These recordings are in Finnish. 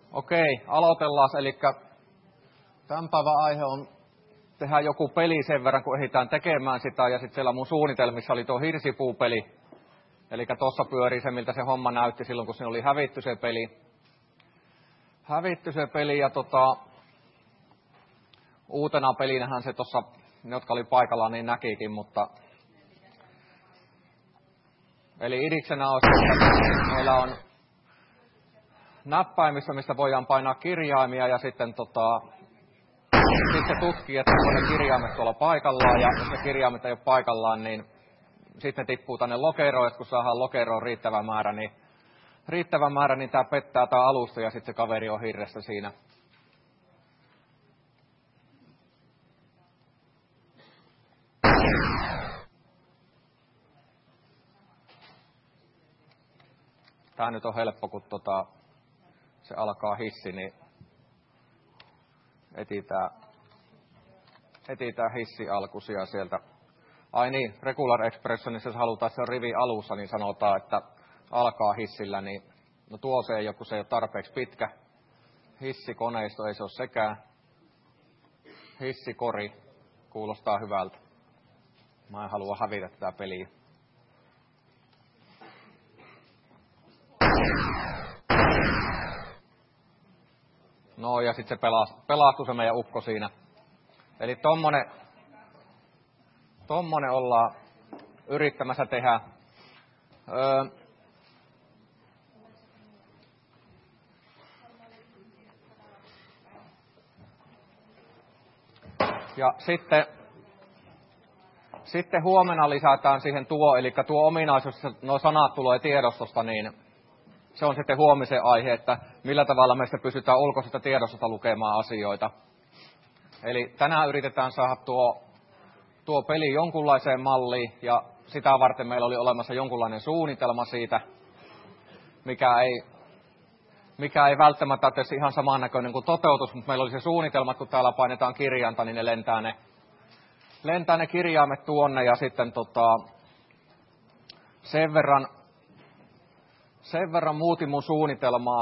Okei, aloitellaan. Eli tämän päivän aihe on tehdä joku peli sen verran, kun ehditään tekemään sitä. Ja sitten siellä mun suunnitelmissa oli tuo hirsipuupeli. Eli tuossa pyörii se, miltä se homma näytti silloin, kun se oli hävitty se peli. Ja uutena pelinähän se tuossa, ne jotka oli paikalla, niin näkikin, mutta eli idiksenä on se, että meillä on näppäimistä, mistä voidaan painaa kirjaimia ja sitten se tutkii, että onko ne kirjaimet tuolla paikallaan, ja jos ne kirjaimet ei ole paikallaan, niin sitten ne tippuu tänne lokeroon, että kun saadaan lokeroon riittävä määrä, niin tämä pettää tämä alusta ja sitten se kaveri on hirrestä siinä. Tämä nyt on helppo, kun se alkaa hissi, niin etsitään hissi alkuisia sieltä. Ai niin, Regular Expressionissa, jos halutaan, että se on rivi alussa, niin sanotaan, että alkaa hissillä, niin no tuo se ei ole, kun se ei ole tarpeeksi pitkä. Hissikoneisto ei se ole sekään. Hissikori kuulostaa hyvältä. Mä en halua hävitä tätä peliä. No ja sitten se pelastui se meidän ukko siinä. Eli tommonen ollaan yrittämässä tehdä. Ja sitten huomenna lisätään siihen eli tuo ominaisuus, että nuo sanat tulee tiedostosta, niin se on sitten huomisen aihe, että millä tavalla meistä pystytään ulkoisesta tiedostosta lukemaan asioita. Eli tänään yritetään saada tuo peli jonkunlaiseen malliin, ja sitä varten meillä oli olemassa jonkunlainen suunnitelma siitä, mikä ei välttämättä ole ihan samannäköinen kuin toteutus, mutta meillä oli se suunnitelma, että kun täällä painetaan kirjainta, niin ne lentää ne kirjaimet tuonne, ja sitten sen verran muutin mun suunnitelmaa,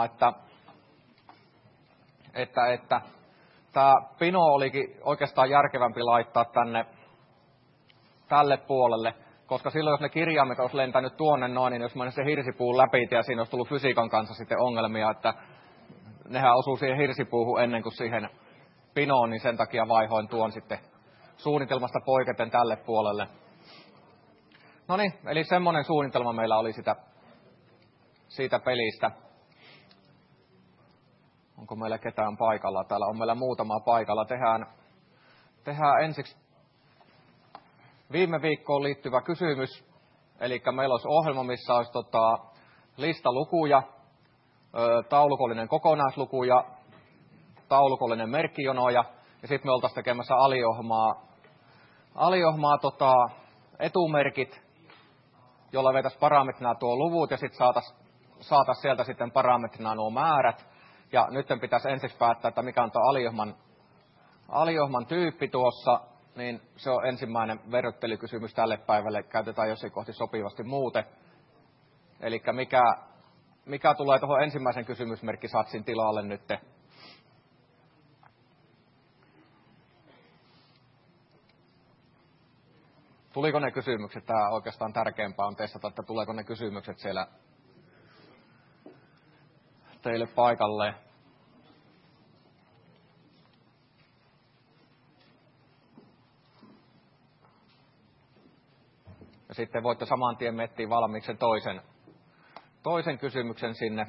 että tämä pino olikin oikeastaan järkevämpi laittaa tälle puolelle, koska silloin jos ne kirjaimet olisi lentänyt tuonne noin, niin jos mä se hirsipuun läpi ja siinä olisi tullut fysiikan kanssa sitten ongelmia, että nehän osuu siihen hirsipuuhun ennen kuin siihen pinoon, niin sen takia vaihoin tuon sitten suunnitelmasta poiketen tälle puolelle. No niin, eli semmoinen suunnitelma meillä oli siitä pelistä. Onko meillä ketään paikalla? Täällä on meillä muutama paikalla. Tehdään ensiksi viime viikkoon liittyvä kysymys. Eli meillä olisi ohjelma, missä olisi listalukuja, taulukollinen kokonaisluku ja taulukollinen merkkijonoja. Ja sitten me oltaisiin tekemässä aliohmaa etumerkit, jolla vetäisiin parametrina tuo luvut ja sitten saataisiin sieltä sitten parametrina nuo määrät. Ja nyt pitäisi ensiksi päättää, että mikä on tuo aliohman tyyppi tuossa, niin se on ensimmäinen verryttelykysymys tälle päivälle. Käytetään jossain kohti sopivasti muuten. Eli mikä tulee tuohon ensimmäisen kysymysmerkkisatsin tilalle nyt? Tuliko ne kysymykset? Tämä oikeastaan tärkeämpää on testata, että tuleeko ne kysymykset siellä teille paikalle. Ja sitten voitte saman tien miettiä valmiiksi sen toisen kysymyksen sinne.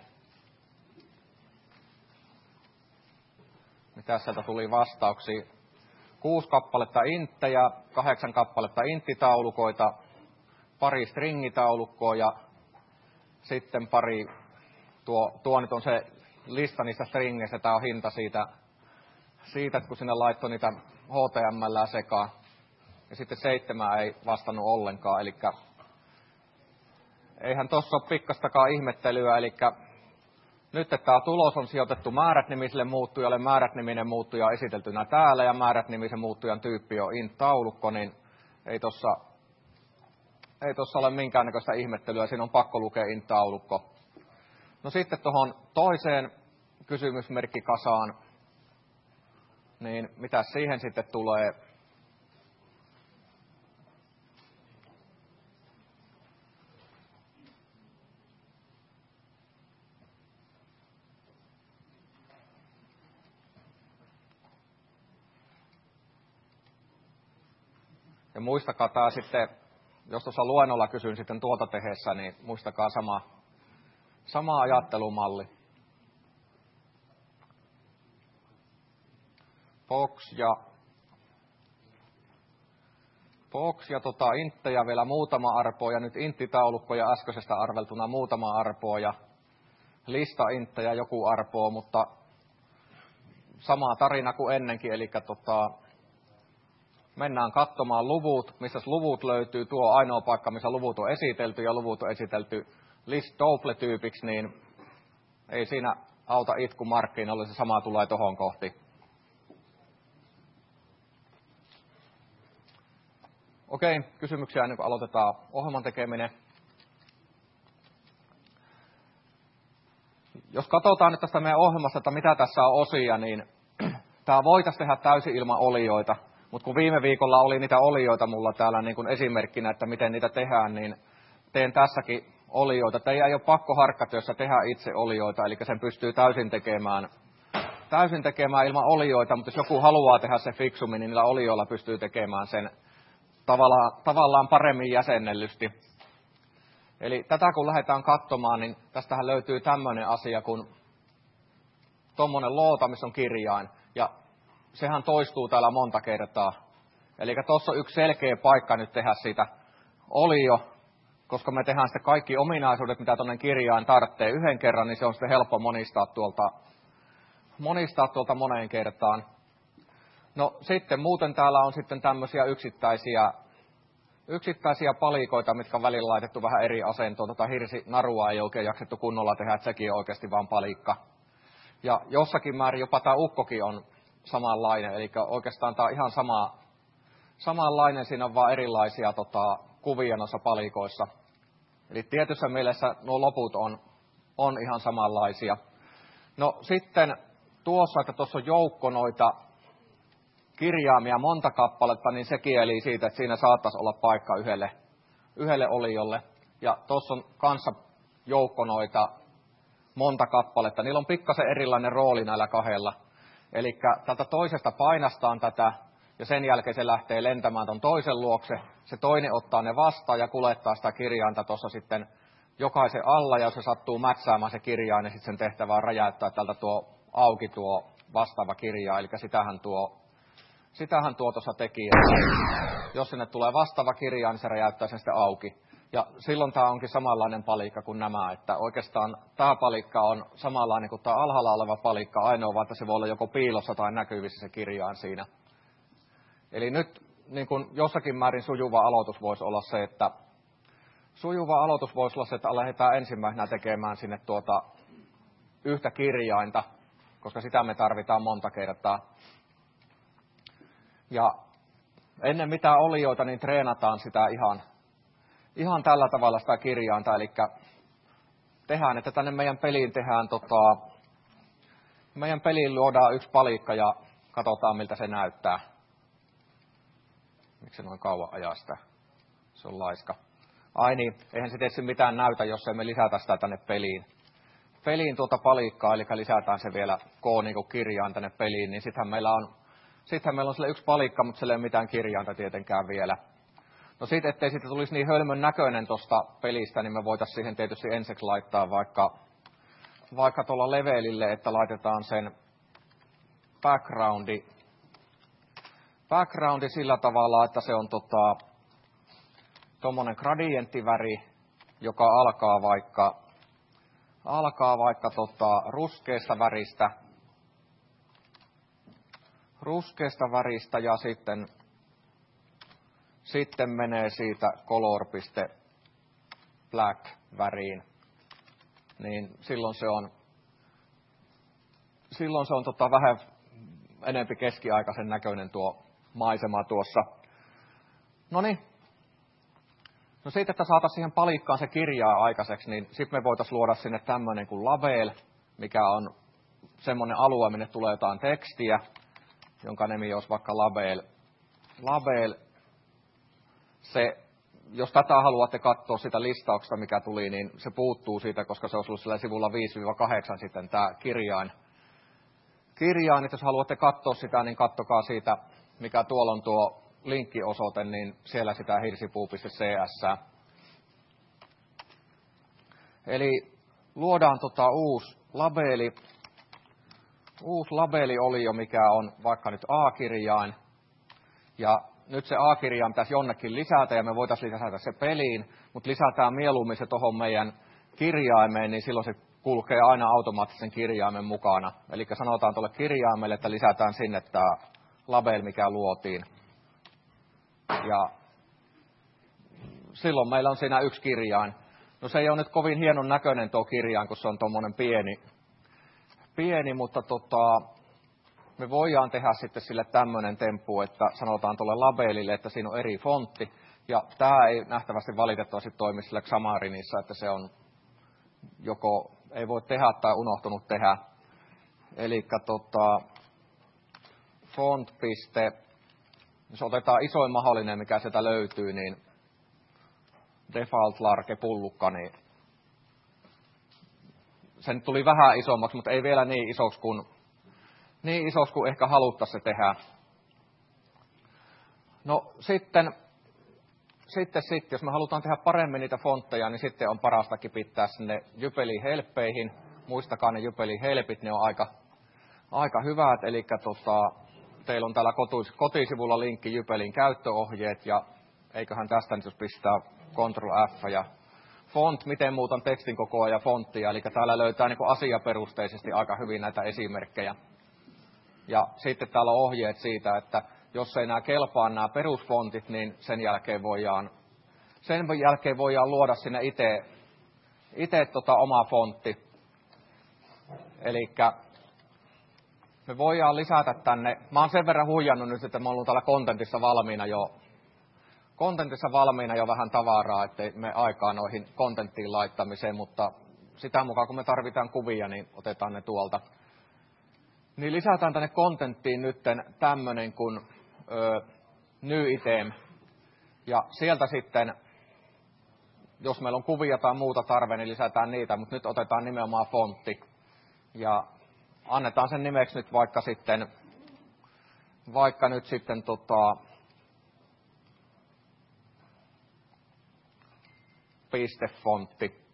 Mitä sieltä tuli vastauksia? 6 kappaletta inttejä, 8 kappaletta inttitaulukoita, pari stringitaulukkoa ja sitten pari. Tuo nyt on se lista niistä stringeistä, tämä on hinta siitä, että kun sinne laittoi niitä HTML sekaan. Ja sitten 7 ei vastannut ollenkaan, eli eihän tuossa ole pikkastakaan ihmettelyä, eli nyt tämä tulos on sijoitettu määrät-nimiselle muuttujalle, määrät-niminen muuttuja on esiteltynä täällä, ja määrät-nimisen muuttujan tyyppi on int-taulukko, niin ei tuossa ole minkäännäköistä ihmettelyä, siinä on pakko lukea int-taulukko. No sitten tuohon kysymysmerkki kasaan, niin mitä siihen sitten tulee? Ja muistakaa tämä sitten, jos tuossa luennolla kysyn sitten tuota tehdessä, niin muistakaa sama ajattelumalli. Box ja inttejä vielä muutama arpo, ja nyt inttitaulukkoja äskeisestä arveltuna muutama arpo, ja lista-inttejä joku arpo, mutta sama tarina kuin ennenkin, eli mennään katsomaan luvut, missä luvut löytyy, tuo ainoa paikka, missä luvut on esitelty, ja luvut on esitelty list-double-tyypiksi, niin ei siinä auta itku markkinoille, se sama tulee tohon kohti. Okei, kysymyksiä ennen kuin aloitetaan ohjelman tekeminen. Jos katsotaan nyt tästä meidän ohjelmasta, että mitä tässä on osia, niin tämä voitaisiin tehdä täysin ilman olioita. Mutta kun viime viikolla oli niitä olioita mulla täällä niin kuin esimerkkinä, että miten niitä tehdään, niin teen tässäkin olioita. Teidän ei ole pakko harkkatyössä tehdä itse olioita, eli sen pystyy täysin tekemään ilman olioita, mutta jos joku haluaa tehdä se fiksummin, niin niillä olioilla pystyy tekemään sen tavallaan paremmin jäsennellysti. Eli tätä kun lähdetään katsomaan, niin tästähän löytyy tämmöinen asia kuin tuommoinen loota, missä on kirjain. Ja sehän toistuu täällä monta kertaa. Eli tuossa on yksi selkeä paikka nyt tehdä siitä olio, koska me tehdään sitten kaikki ominaisuudet, mitä tuonne kirjain tarvitsee yhden kerran, niin se on sitten helppo monistaa tuolta moneen kertaan. No sitten muuten täällä on sitten tämmöisiä yksittäisiä palikoita, mitkä on välillä laitettu vähän eri asentoon. Hirsinarua ei oikein jaksettu kunnolla tehdä, että sekin on oikeasti vaan palikka. Ja jossakin määrin jopa tämä ukkokin on samanlainen, eli oikeastaan tämä on ihan samanlainen, siinä on vaan erilaisia kuvia noissa palikoissa. Eli tietyssä mielessä nuo loput on ihan samanlaisia. No sitten että tuossa on joukko noita kirjaimia monta kappaletta, niin se kieli siitä, että siinä saattaisi olla paikka yhdelle oliolle. Ja tuossa on kanssa joukko noita monta kappaletta. Niillä on pikkasen erilainen rooli näillä kahdella. Eli tältä toisesta painastaan tätä, ja sen jälkeen se lähtee lentämään ton toisen luokse. Se toinen ottaa ne vastaan ja kuljettaa sitä kirjainta tuossa sitten jokaisen alla, ja jos se sattuu mätsäämään se kirjain, niin sitten sen tehtävä on räjäyttää tältä tuo auki tuo vastaava kirja, eli sitähän tuo tuossa teki, että jos sinne tulee vastaava kirja, niin se räjäyttää sen sitten auki. Ja silloin tämä onkin samanlainen palikka kuin nämä, että oikeastaan tämä palikka on samanlainen kuin tämä alhaalla oleva palikka, ainoa vaan, että se voi olla joko piilossa tai näkyvissä se kirjain siinä. Eli nyt niin kuin jossakin määrin sujuva aloitus voisi olla se, että lähdetään ensimmäisenä tekemään sinne yhtä kirjainta, koska sitä me tarvitaan monta kertaa. Ja ennen mitään olioita, niin treenataan sitä ihan tällä tavalla sitä kirjainta, eli tehdään, että tänne meidän peliin meidän peliin luodaan yksi palikka ja katsotaan, miltä se näyttää. Miksi se noin kauan ajaa sitä? Se on laiska. Ai niin, eihän se tietysti mitään näytä, jos emme lisätä sitä tänne peliin. Peliin palikkaa, eli lisätään se vielä kirjain tänne peliin, niin sittenhän meillä on sille yksi palikka, mutta sillä ei ole mitään kirjainta tietenkään vielä. No sitten, ettei siitä tulisi niin hölmön näköinen tuosta pelistä, niin me voitaisiin siihen tietysti ensiksi laittaa vaikka tuolla levelille, että laitetaan sen backgroundi sillä tavalla, että se on tuommoinen gradienttiväri, joka alkaa vaikka ruskeasta väristä ja sitten menee siitä color.black väriin. Niin silloin se on vähän enempi keskiaikaisen näköinen tuo maisema tuossa. Noniin. No siitä, että saataisiin siihen palikkaan se kirjaa aikaiseksi, niin sitten me voitaisiin luoda sinne tämmöinen kuin label, mikä on semmoinen alue, minne tulee jotain tekstiä, jonka nimi olisi vaikka label. Jos tätä haluatte katsoa sitä listauksesta, mikä tuli, niin se puuttuu siitä, koska se olisi ollut sillä sivulla 5-8 sitten tämä kirjain. Että jos haluatte katsoa sitä, niin katsokaa siitä, mikä tuolla on tuo linkkiosoite, niin siellä sitä hirsipuu.cs. Eli luodaan uusi labeliolio, mikä on vaikka nyt A-kirjain. Ja nyt se A-kirjain pitäisi jonnekin lisätä, ja me voitaisiin lisätä se peliin, mutta lisätään mieluummin se tuohon meidän kirjaimeen, niin silloin se kulkee aina automaattisen kirjaimen mukana. Eli sanotaan tuolle kirjaimelle, että lisätään sinne tämä label, mikä luotiin. Ja silloin meillä on siinä yksi kirjain. No se ei ole nyt kovin hienon näköinen tuo kirjain, kun se on tuommoinen pieni, mutta me voidaan tehdä sitten sille tämmöinen temppu, että sanotaan tuolle labelille, että siinä on eri fontti. Ja tämä ei nähtävästi valitettavasti toimi sille Xamarinissa, että se on joko ei voi tehdä tai unohtunut tehdä. Eli font. Jos otetaan isoin mahdollinen, mikä sieltä löytyy, niin default large pullukka, niin sen tuli vähän isommaksi, mutta ei vielä niin isoksi kuin ehkä haluttaisiin se tehdä. No sitten, jos me halutaan tehdä paremmin niitä fontteja, niin sitten on parastakin pitää sinne Jypeli-helppeihin. Muistakaa ne Jypeli-helpit, ne on aika hyvät. Eli teillä on täällä kotisivulla linkki Jypelin käyttöohjeet, ja eiköhän tästä nyt jos pistää Ctrl F ja font, miten muutan tekstin kokoa ja fonttia. Eli täällä löytää niin kuin asiaperusteisesti aika hyvin näitä esimerkkejä. Ja sitten täällä on ohjeet siitä, että jos ei nämä kelpaa nämä perusfontit, niin sen jälkeen voidaan luoda sinne itse oma fontti. Eli me voidaan lisätä tänne, mä oon sen verran huijannut nyt, että mä oon täällä kontentissa valmiina jo vähän tavaraa, ettei me aikaa noihin kontenttiin laittamiseen, mutta sitä mukaan kun me tarvitaan kuvia, niin otetaan ne tuolta. Niin lisätään tänne kontenttiin nyt tämmöinen kuin new item. Ja sieltä sitten, jos meillä on kuvia tai muuta tarve, niin lisätään niitä, mutta nyt otetaan nimenomaan fontti. Ja annetaan sen nimeksi nyt vaikka nyt sitten pistefontti.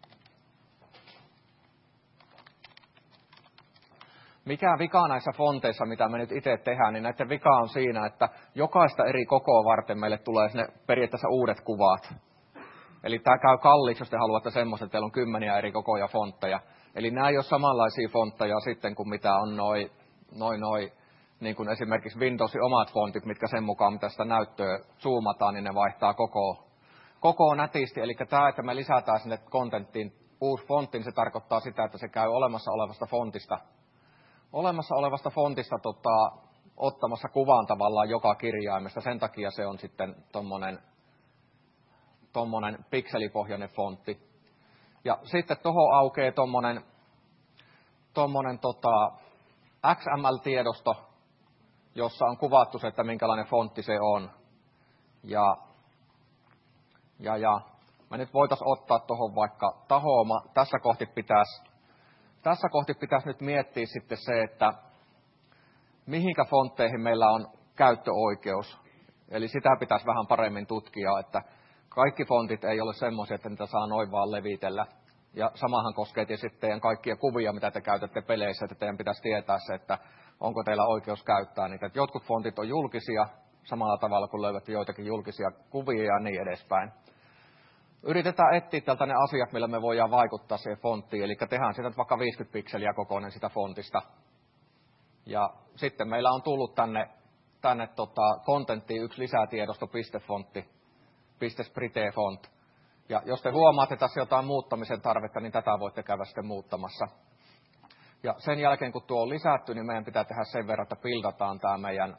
Mikä vika näissä fonteissa, mitä me nyt itse tehdään, niin näiden vika on siinä, että jokaista eri kokoa varten meille tulee sinne periaatteessa uudet kuvat. Eli tämä käy kalliiksi, jos te haluatte semmoista, että teillä on 10 eri kokoja fontteja. Eli nämä ei ole samanlaisia fontteja sitten kuin mitä on niin kuin esimerkiksi Windowsin omat fontit, mitkä sen mukaan, mitä sitä näyttöä zoomataan, niin ne vaihtaa koko nätisti. Eli tämä, että me lisätään sinne kontenttiin uusi fontti, niin se tarkoittaa sitä, että se käy olemassa olevasta fontista ottamassa kuvan tavallaan joka kirjaimesta. Sen takia se on sitten tommonen pikselipohjainen fontti. Ja sitten tuohon aukeaa tommonen XML-tiedosto, jossa on kuvattu se, että minkälainen fontti se on. Ja me nyt voitaisiin ottaa tuohon vaikka tahooma. Tässä kohti pitäisi nyt miettiä sitten se, että mihinkä fontteihin meillä on käyttöoikeus. Eli sitä pitäisi vähän paremmin tutkia, että kaikki fontit ei ole semmoisia, että niitä saa noin vaan levitellä. Ja samahan koskee tietysti teidän kaikkia kuvia, mitä te käytätte peleissä, että teidän pitäisi tietää se, että onko teillä oikeus käyttää niitä. Että jotkut fontit on julkisia samalla tavalla, kun löydätte joitakin julkisia kuvia ja niin edespäin. Yritetään etsiä tältä ne asiat, millä me voidaan vaikuttaa siihen fonttiin. Eli tehdään siitä vaikka 50 pikseliä kokoinen sitä fontista. Ja sitten meillä on tullut tänne kontenttiin yksi lisätiedosto pistefontti, .sprite-font. Ja jos te huomaatte tässä jotain muuttamisen tarvetta, niin tätä voitte käydä sitten muuttamassa. Ja sen jälkeen, kun tuo on lisätty, niin meidän pitää tehdä sen verran, että pildataan tämä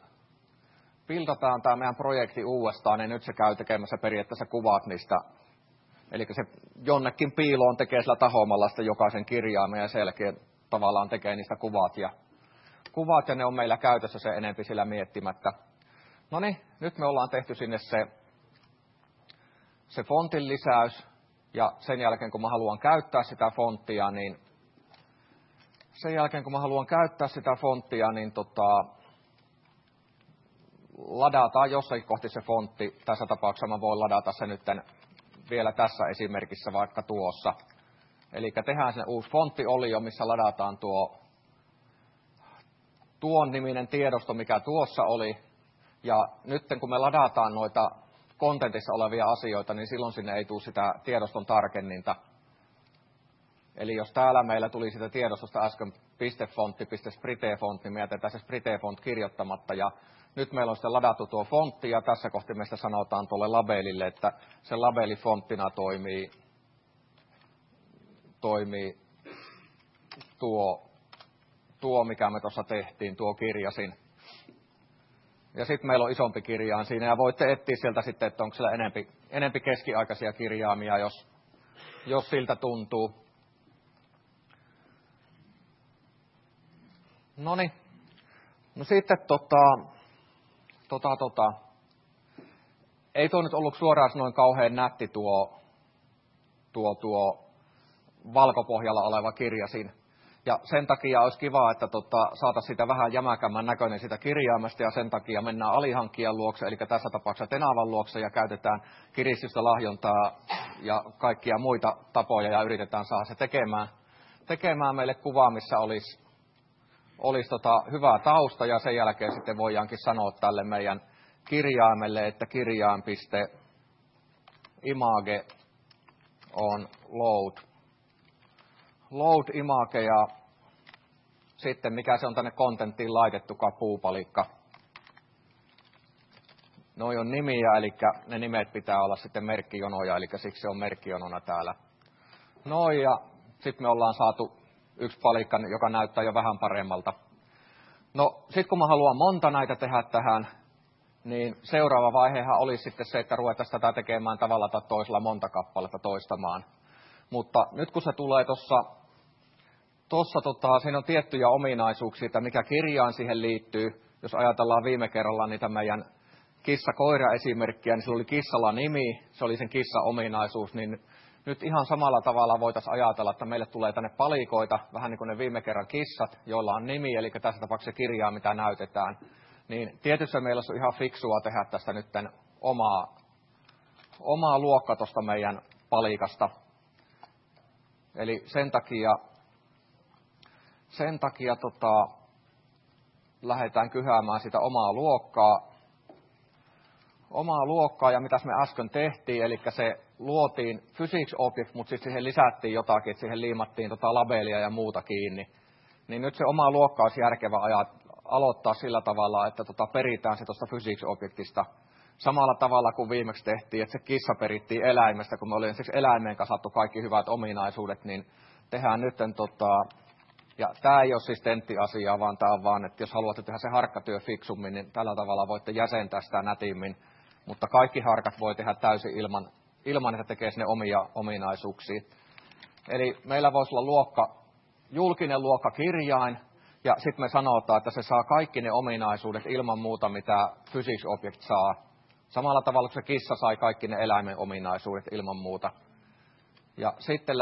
meidän projekti uudestaan, niin nyt se käy tekemässä periaatteessa kuvat niistä. Eli se jonnekin piiloon tekee sillä tahoomalla sitten jokaisen kirjaimen ja sen jälkeen tavallaan tekee niistä kuvat ja ne on meillä käytössä se enempi sillä miettimättä. No niin, nyt me ollaan tehty sinne se fontin lisäys ja sen jälkeen kun mä haluan käyttää sitä fonttia, niin ladataan jossakin kohti se fontti. Tässä tapauksessa mä voin ladata se nyt vielä tässä esimerkissä vaikka tuossa. Eli tehdään se uusi fonttiolio, missä ladataan tuon niminen tiedosto, mikä tuossa oli. Ja nyt kun me ladataan noita kontentissa olevia asioita, niin silloin sinne ei tule sitä tiedoston tarkenninta. Eli jos täällä meillä tuli sitä tiedostosta äsken .fontti, .sprite-font, niin me jätetään se sprite-font kirjoittamatta. Ja nyt meillä on sitten ladattu tuo fontti, ja tässä kohti meistä sanotaan tuolle labelille, että se labeli fonttina toimii tuo, mikä me tuossa tehtiin, tuo kirjasin. Ja sitten meillä on isompi kirjain siinä, ja voitte etsiä sieltä sitten, että onko siellä enempi keskiaikaisia kirjaimia, jos siltä tuntuu. Noniin. No sitten ei tuo nyt ollut suoraan noin kauhean nätti tuo valkopohjalla oleva kirjasin. Ja sen takia olisi kiva, että saataisiin sitä vähän jämäkämmän näköinen sitä kirjaimesta, ja sen takia mennään alihankkijan luokse, eli tässä tapauksessa Tenavan luokse, ja käytetään kiristystä, lahjontaa ja kaikkia muita tapoja, ja yritetään saada se tekemään meille kuvaa, missä olisi hyvä tausta, ja sen jälkeen sitten voidaankin sanoa tälle meidän kirjaimelle, että kirjain.image on load image, ja sitten mikä se on tänne kontenttiin laitettukaan puupalikka. Noi on nimiä, eli ne nimet pitää olla sitten merkkijonoja, eli siksi se on merkkijonona täällä. Noin, ja sitten me ollaan saatu yksi palikka, joka näyttää jo vähän paremmalta. No, sitten kun mä haluan monta näitä tehdä tähän, niin seuraava vaihehan olisi sitten se, että ruvetaan tätä tekemään tavalla tai toisella monta kappaletta toistamaan. Mutta nyt kun se tulee siinä on tiettyjä ominaisuuksia, että mikä kirjaan siihen liittyy. Jos ajatellaan viime kerralla niitä meidän kissa-koira-esimerkkiä, niin sillä oli kissalla nimi, se oli sen kissa-ominaisuus, niin nyt ihan samalla tavalla voitaisiin ajatella, että meille tulee tänne palikoita, vähän niin kuin ne viime kerran kissat, joilla on nimi, eli tässä tapauksessa kirjaa, mitä näytetään. Niin tietysti meillä on ihan fiksua tehdä tästä nyt omaa luokka tuosta meidän palikasta. Eli sen takia lähdetään kyhäämään sitä omaa luokkaa, ja mitäs me äsken tehtiin, eli se luotiin physics object, mutta sitten siihen lisättiin jotakin, että siihen liimattiin labelia ja muuta kiinni. Niin nyt se oma luokka olisi järkevä aloittaa sillä tavalla, että peritään se tuosta physics objectista samalla tavalla kuin viimeksi tehtiin, että se kissa perittiin eläimestä, kun me oli ensiksi eläimeen kasattu kaikki hyvät ominaisuudet, niin tehdään nyt, ja tämä ei ole siis tenttiasiaa, vaan tämä on vaan, että jos haluatte tehdä se harkkatyö fiksummin, niin tällä tavalla voitte jäsentää sitä nätimmin, mutta kaikki harkat voi tehdä täysin ilman että tekee sinne omia ominaisuuksia. Eli meillä voisi olla julkinen luokka kirjain, ja sitten me sanotaan, että se saa kaikki ne ominaisuudet ilman muuta, mitä physics object saa. Samalla tavalla kuin se kissa sai kaikki ne eläimen ominaisuudet ilman muuta. Ja sitten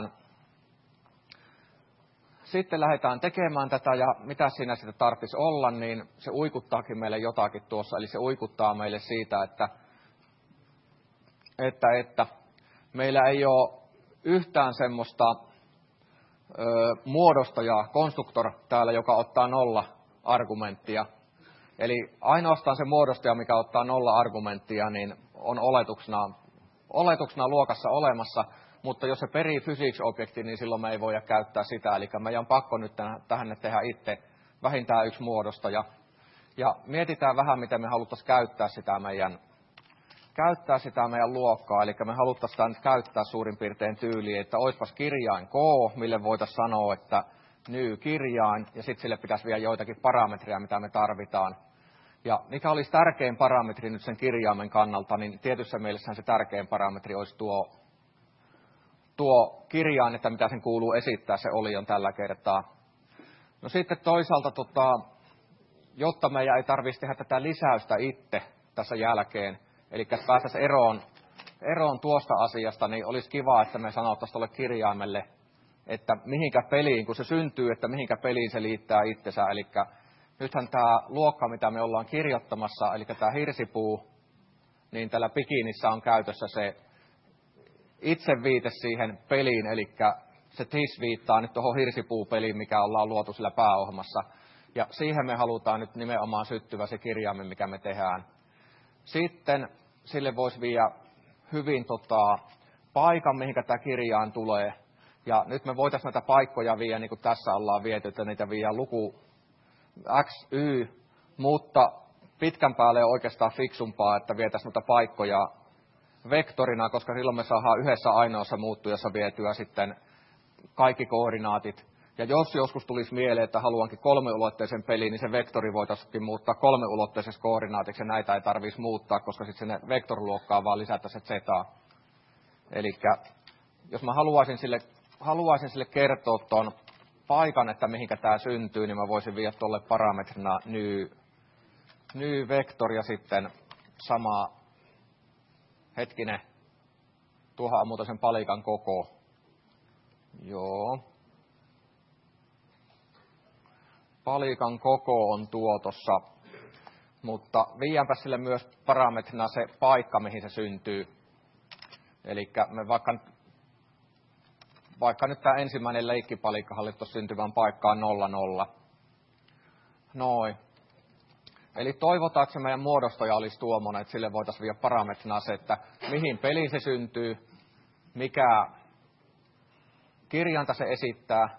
lähdetään tekemään tätä, ja mitä siinä sitten tarvitsisi olla, niin se uikuttaakin meille jotakin tuossa. Eli se uikuttaa meille siitä, että meillä ei ole yhtään semmoista muodostajaa, konstruktor täällä, joka ottaa 0 argumenttia. Eli ainoastaan se muodostaja, mikä ottaa 0 argumenttia, niin on oletuksena luokassa olemassa, mutta jos se perii physics-objekti, niin silloin me ei voida käyttää sitä. Eli meidän on pakko nyt tähän tehdä itse vähintään yksi muodostaja. Ja mietitään vähän, miten me haluttaisiin käyttää sitä meidän luokkaa. Eli me haluttaisiin sitä nyt käyttää suurin piirtein tyyliin, että olisipas kirjain K, mille voitaisiin sanoa, että new kirjain, ja sitten sille pitäisi vielä joitakin parametreja, mitä me tarvitaan. Ja mikä olisi tärkein parametri nyt sen kirjaimen kannalta, niin tietyssä mielessä se tärkein parametri olisi tuo kirjain, että mitä sen kuuluu esittää se olion tällä kertaa. No sitten toisaalta, jotta meidän ei tarvitsisi tehdä tätä lisäystä itse tässä jälkeen, eli päästäisiin eroon tuosta asiasta, niin olisi kiva, että me sanottaisiin tuolle kirjaimelle, että mihinkä peliin, kun se syntyy, että mihinkä peliin se liittää itsensä. Eli nythän tämä luokka, mitä me ollaan kirjoittamassa, eli tämä hirsipuu, niin tällä bikinissä on käytössä se itseviite siihen peliin, eli se TIS viittaa nyt tuohon hirsipuupeliin, mikä ollaan luotu sillä pääohjelmassa. Ja siihen me halutaan nyt nimenomaan syttyvä se kirjaimen, mikä me tehdään. Sitten sille voisi viedä hyvin paikan, mihinkä tämä kirjaan tulee. Ja nyt me voitaisiin näitä paikkoja viedä, niin kuin tässä ollaan viety, että niitä viedään luku X, Y, mutta pitkän päälle on oikeastaan fiksumpaa, että vietäisiin noita paikkoja vektorina, koska silloin me saadaan yhdessä ainoassa muuttujassa vietyä sitten kaikki koordinaatit. Ja jos joskus tulisi mieleen, että haluankin 3-ulotteisen pelin, niin se vektori voitaisiin muuttaa 3-ulotteiseksi koordinaatiksi, ja näitä ei tarvitsisi muuttaa, koska sitten sinne vektoriluokkaan vaan lisätä se zeta. Eli jos mä haluaisin sille kertoa tuon paikan, että mihinkä tämä syntyy, niin mä voisin viedä tuolle parametrina ny vektori ja sitten sama, hetkinen, tuohon on muuten sen palikan koko. Joo. Palikan koko on tuotossa, mutta viedäänpä sille myös parametrina se paikka, mihin se syntyy. Eli me vaikka nyt tämä ensimmäinen leikkipalikka hallittaisiin syntyvän paikkaan 0,0. Noin. Eli toivotaan, että se meidän muodostaja olisi tuommoinen, että sille voitaisiin viedä parametrina se, että mihin peliin se syntyy, mikä kirjainta se esittää.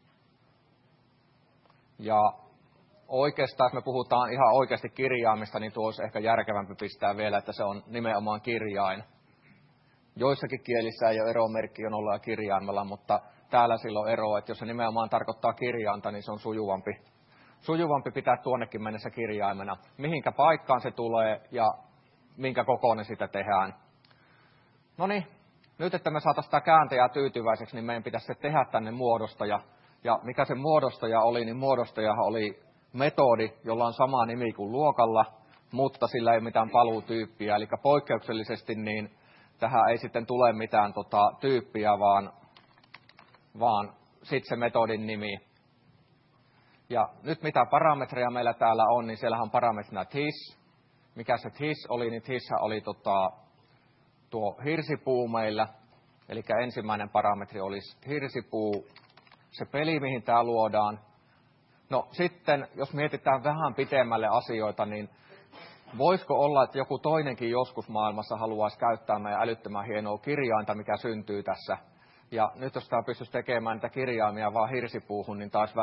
Ja oikeastaan, jos me puhutaan ihan oikeasti kirjaimista, niin tuo olisi ehkä järkevämpi pistää vielä, että se on nimenomaan kirjain. Joissakin kielissä ei ole eromerkki jonolla ja kirjaimella, mutta täällä silloin ero, että jos se nimenomaan tarkoittaa kirjainta, niin se on sujuvampi pitää tuonnekin mennessä kirjaimena. Mihinkä paikkaan se tulee ja minkä kokoinen sitä tehdään. No niin, nyt että me saataisiin tämä kääntäjä tyytyväiseksi, niin meidän pitäisi se tehdä tänne muodostaja. Ja mikä se muodostaja oli, niin muodostajahan oli metodi, jolla on sama nimi kuin luokalla, mutta sillä ei mitään paluutyyppiä. Eli poikkeuksellisesti niin tähän ei sitten tule mitään tyyppiä, vaan sitten se metodin nimi. Ja nyt mitä parametreja meillä täällä on, niin siellähän on parametrina TIS. Mikä se TIS oli, niin TIS oli tuo hirsipuu meillä. Eli ensimmäinen parametri olisi hirsipuu, se peli, mihin tämä luodaan. No sitten, jos mietitään vähän pitemmälle asioita, niin voisiko olla, että joku toinenkin joskus maailmassa haluaisi käyttää meidän älyttömän hienoa kirjainta, mikä syntyy tässä. Ja nyt jos tämä pystyisi tekemään niitä kirjaimia vaan hirsipuuhun, niin taas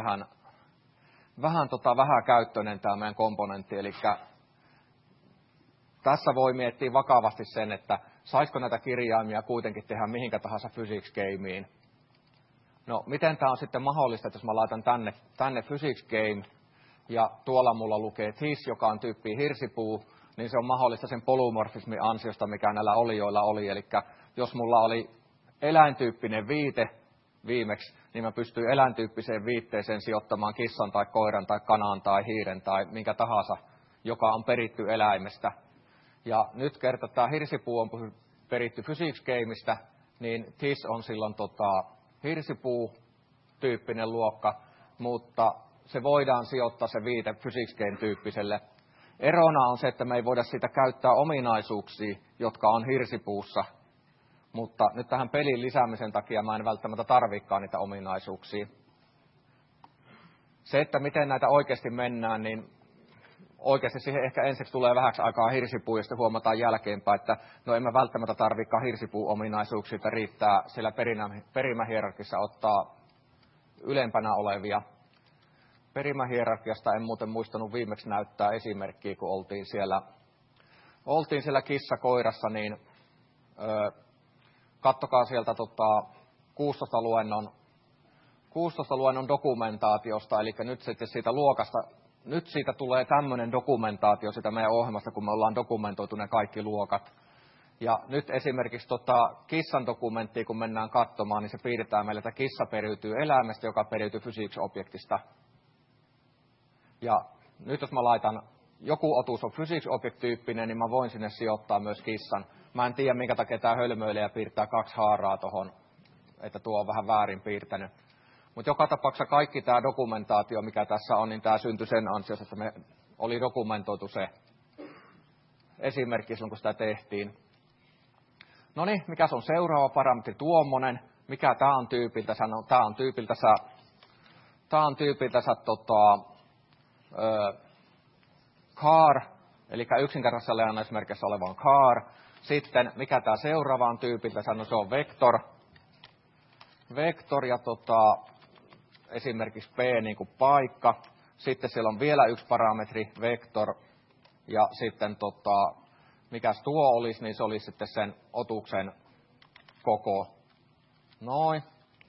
vähän käyttöinen tämä meidän komponentti. Eli tässä voi miettiä vakavasti sen, että saisiko näitä kirjaimia kuitenkin tehdä mihinkä tahansa physics gameen. No, miten tämä on sitten mahdollista, että jos mä laitan tänne physics game, ja tuolla mulla lukee TIS, joka on tyyppi hirsipuu, niin se on mahdollista sen polymorfismin ansiosta, mikä näillä olijoilla oli. Eli jos mulla oli eläintyyppinen viite viimeksi, niin mä pystyn eläintyyppiseen viitteeseen sijoittamaan kissan tai koiran tai kanan tai hiiren tai minkä tahansa, joka on peritty eläimestä. Ja nyt kerta tämä hirsipuu on peritty physics gameista, niin TIS on silloin hirsipuu-tyyppinen luokka, mutta se voidaan sijoittaa se viite physics game-tyyppiselle. Erona on se, että me ei voida siitä käyttää ominaisuuksia, jotka on hirsipuussa, mutta nyt tähän pelin lisäämisen takia mä en välttämättä tarvikaan niitä ominaisuuksia. Se, että miten näitä oikeasti mennään, niin oikeasti siihen ehkä ensiksi tulee vähäksi aikaa hirsipuu, ja sitten huomataan jälkeenpäin, että no emme välttämättä tarvikaan hirsipuu-ominaisuuksia, että riittää siellä perimähierarkissa ottaa ylempänä olevia. Perimähierarkiasta en muuten muistanut viimeksi näyttää esimerkkiä, kun oltiin siellä kissakoirassa, niin kattokaa sieltä 16 luennon dokumentaatiosta, eli nyt sitten siitä luokasta, nyt siitä tulee tämmöinen dokumentaatio sitä meidän ohjelmasta, kun me ollaan dokumentoitu ne kaikki luokat. Ja nyt esimerkiksi kissan dokumenttia, kun mennään katsomaan, niin se piirretään meille, että kissa periytyy eläimestä, joka periytyy physics-objektista. Ja nyt jos mä laitan, joku otus on physics-object-tyyppinen, niin mä voin sinne sijoittaa myös kissan. Mä en tiedä, minkä takia tää hölmöilee ja piirtää 2 haaraa tohon, että tuo on vähän väärin piirtänyt. Mutta joka tapauksessa kaikki tämä dokumentaatio, mikä tässä on, niin tämä syntyi sen ansiosta, että me oli dokumentoitu se esimerkki silloin, kun sitä tehtiin. No niin, mikä on seuraava parametri? Tuommoinen. Mikä tämä on tyypiltä? Tämä on tyypiltä car, eli yksinkertaisessa leannaismerkissä olevan car. Sitten, mikä tämä seuraava on tyypiltä? Se on vektor. Vektor ja esimerkiksi p niin kuin paikka. Sitten siellä on vielä yksi parametri, vektor. Ja sitten mikäs tuo olisi, niin se olisi sitten sen otuksen koko. Noin.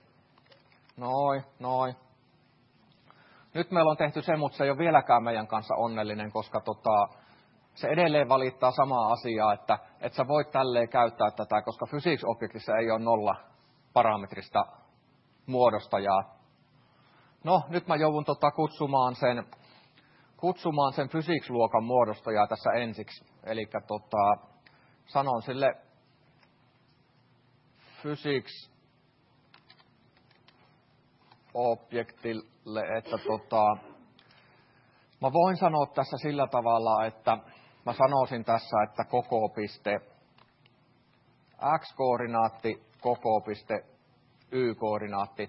Nyt meillä on tehty se, mutta se ei ole vieläkään meidän kanssa onnellinen, koska se edelleen valittaa samaa asiaa, että et sä voit tälleen käyttää tätä, koska physics-objektissa ei ole 0 parametrista muodostajaa. No, nyt mä joudun kutsumaan sen physics-luokan muodostajaa tässä ensiksi. Eli sanon sille physics-objektille, että mä voin sanoa tässä sillä tavalla, että mä sanoisin tässä, että koko piste x-koordinaatti, koko piste y-koordinaatti.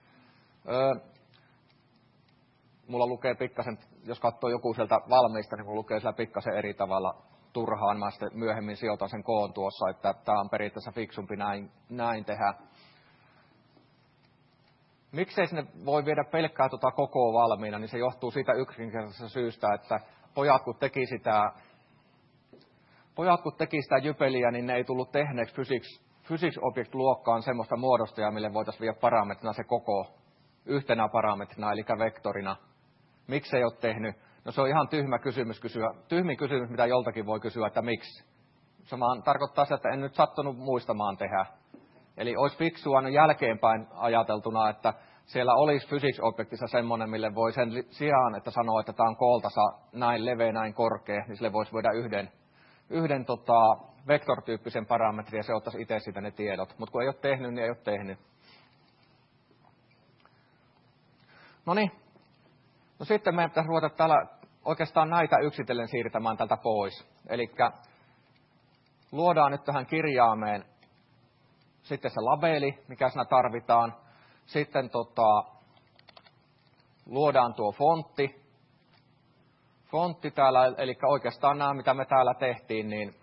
Mulla lukee pikkasen, jos katsoo joku sieltä valmiista, niin mulla lukee siellä pikkasen eri tavalla turhaan. Mä sitten myöhemmin sijoitan sen koon tuossa, että tämä on periaatteessa fiksumpi näin tehdä. Miksei sinne voi viedä pelkkää kokoa valmiina, niin se johtuu siitä yksinkertaisesta syystä, että pojat kun teki sitä jypeliä, niin ne ei tullut tehneeksi physics-object-luokkaan semmoista muodostajaa, mille voitaisiin viedä parametrina se koko yhtenä parametrina, eli vektorina. Miksi ei ole tehnyt? No se on ihan tyhmin kysymys, mitä joltakin voi kysyä, että miksi. Se vaan tarkoittaa sitä, että en nyt sattunut muistamaan tehdä. Eli olisi fiksua jälkeenpäin ajateltuna, että siellä olisi physics-objektissa semmoinen, mille voi sen sijaan, että sanoo, että tämä on kooltasa näin leveä, näin korkea, niin sille voisi voida yhden vektortyyppisen parametrin ja se ottaisi itse siitä ne tiedot. Mutta kun ei ole tehnyt, niin ei ole tehnyt. Noniin. No sitten meidän pitäisi ruveta täällä oikeastaan näitä yksitellen siirtämään tältä pois. Eli luodaan nyt tähän kirjaimeen sitten se labeli, mikä siinä tarvitaan. Sitten luodaan tuo fontti. Fontti täällä, eli oikeastaan nämä, mitä me täällä tehtiin, niin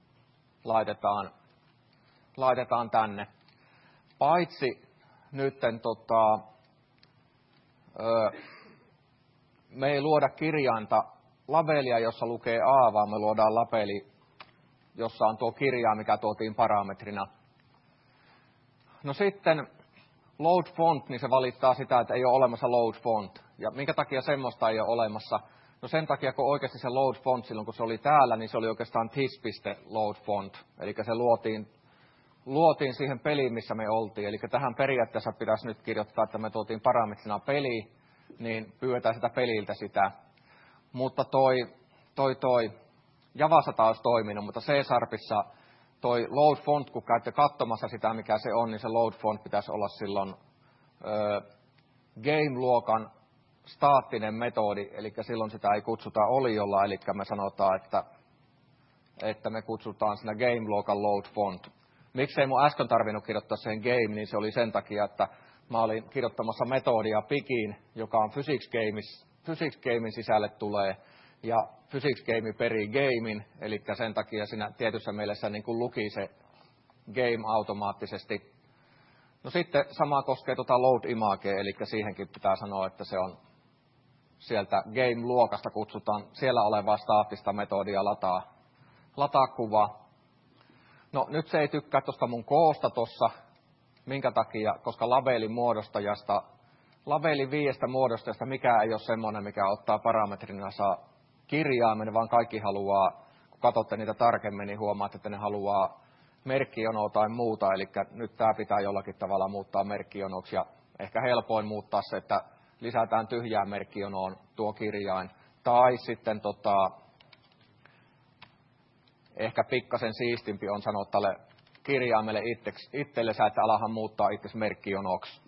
laitetaan tänne. Paitsi nytten me ei luoda kirjainta labelia, jossa lukee A, vaan me luodaan labeli, jossa on tuo kirjain, mikä tuotiin parametrina. No sitten load font, niin se valittaa sitä, että ei ole olemassa load font. Ja minkä takia semmoista ei ole olemassa? No sen takia, kun oikeasti se load font silloin, kun se oli täällä, niin se oli oikeastaan this.load font. Eli se luotiin siihen peliin, missä me oltiin. Eli tähän periaatteessa pitäisi nyt kirjoittaa, että me tuotiin parametrina peli, niin pyydetään sitä peliltä sitä. Mutta toi Javassa taas olisi toiminut, mutta C-Sharpissa toi load font, kun käytte katsomassa sitä, mikä se on, niin se load font pitäisi olla silloin game-luokan staattinen metodi, eli silloin sitä ei kutsuta oliolla, eli me sanotaan, että me kutsutaan siinä game-luokan load font. Miksei mun äsken tarvinnut kirjoittaa siihen game, niin se oli sen takia, että mä olin kirjoittamassa metodia pikiin, joka on physics gamein sisälle tulee, ja physics game perii gamein, eli sen takia siinä tietyssä mielessä niin kuin luki se game automaattisesti. No sitten sama koskee load image, eli siihenkin pitää sanoa, että se on sieltä game-luokasta kutsutaan siellä olevaa staattista metodia lataa kuva. No nyt se ei tykkää tuosta mun koosta tuossa, minkä takia, koska labelin 5 muodostajasta mikä ei ole semmoinen, mikä ottaa parametrina saa kirjaimen, vaan kaikki haluaa, kun katsotte niitä tarkemmin, niin huomaatte, että ne haluaa merkkijonoa tai muuta, eli nyt tämä pitää jollakin tavalla muuttaa merkkijonoksi, ja ehkä helpoin muuttaa se, että lisätään tyhjään merkkijonoon tuo kirjain. Tai sitten ehkä pikkasen siistimpi on sanoa tälle kirjaimelle itsellensä, että alahan muuttaa itsesi merkkijonoksi.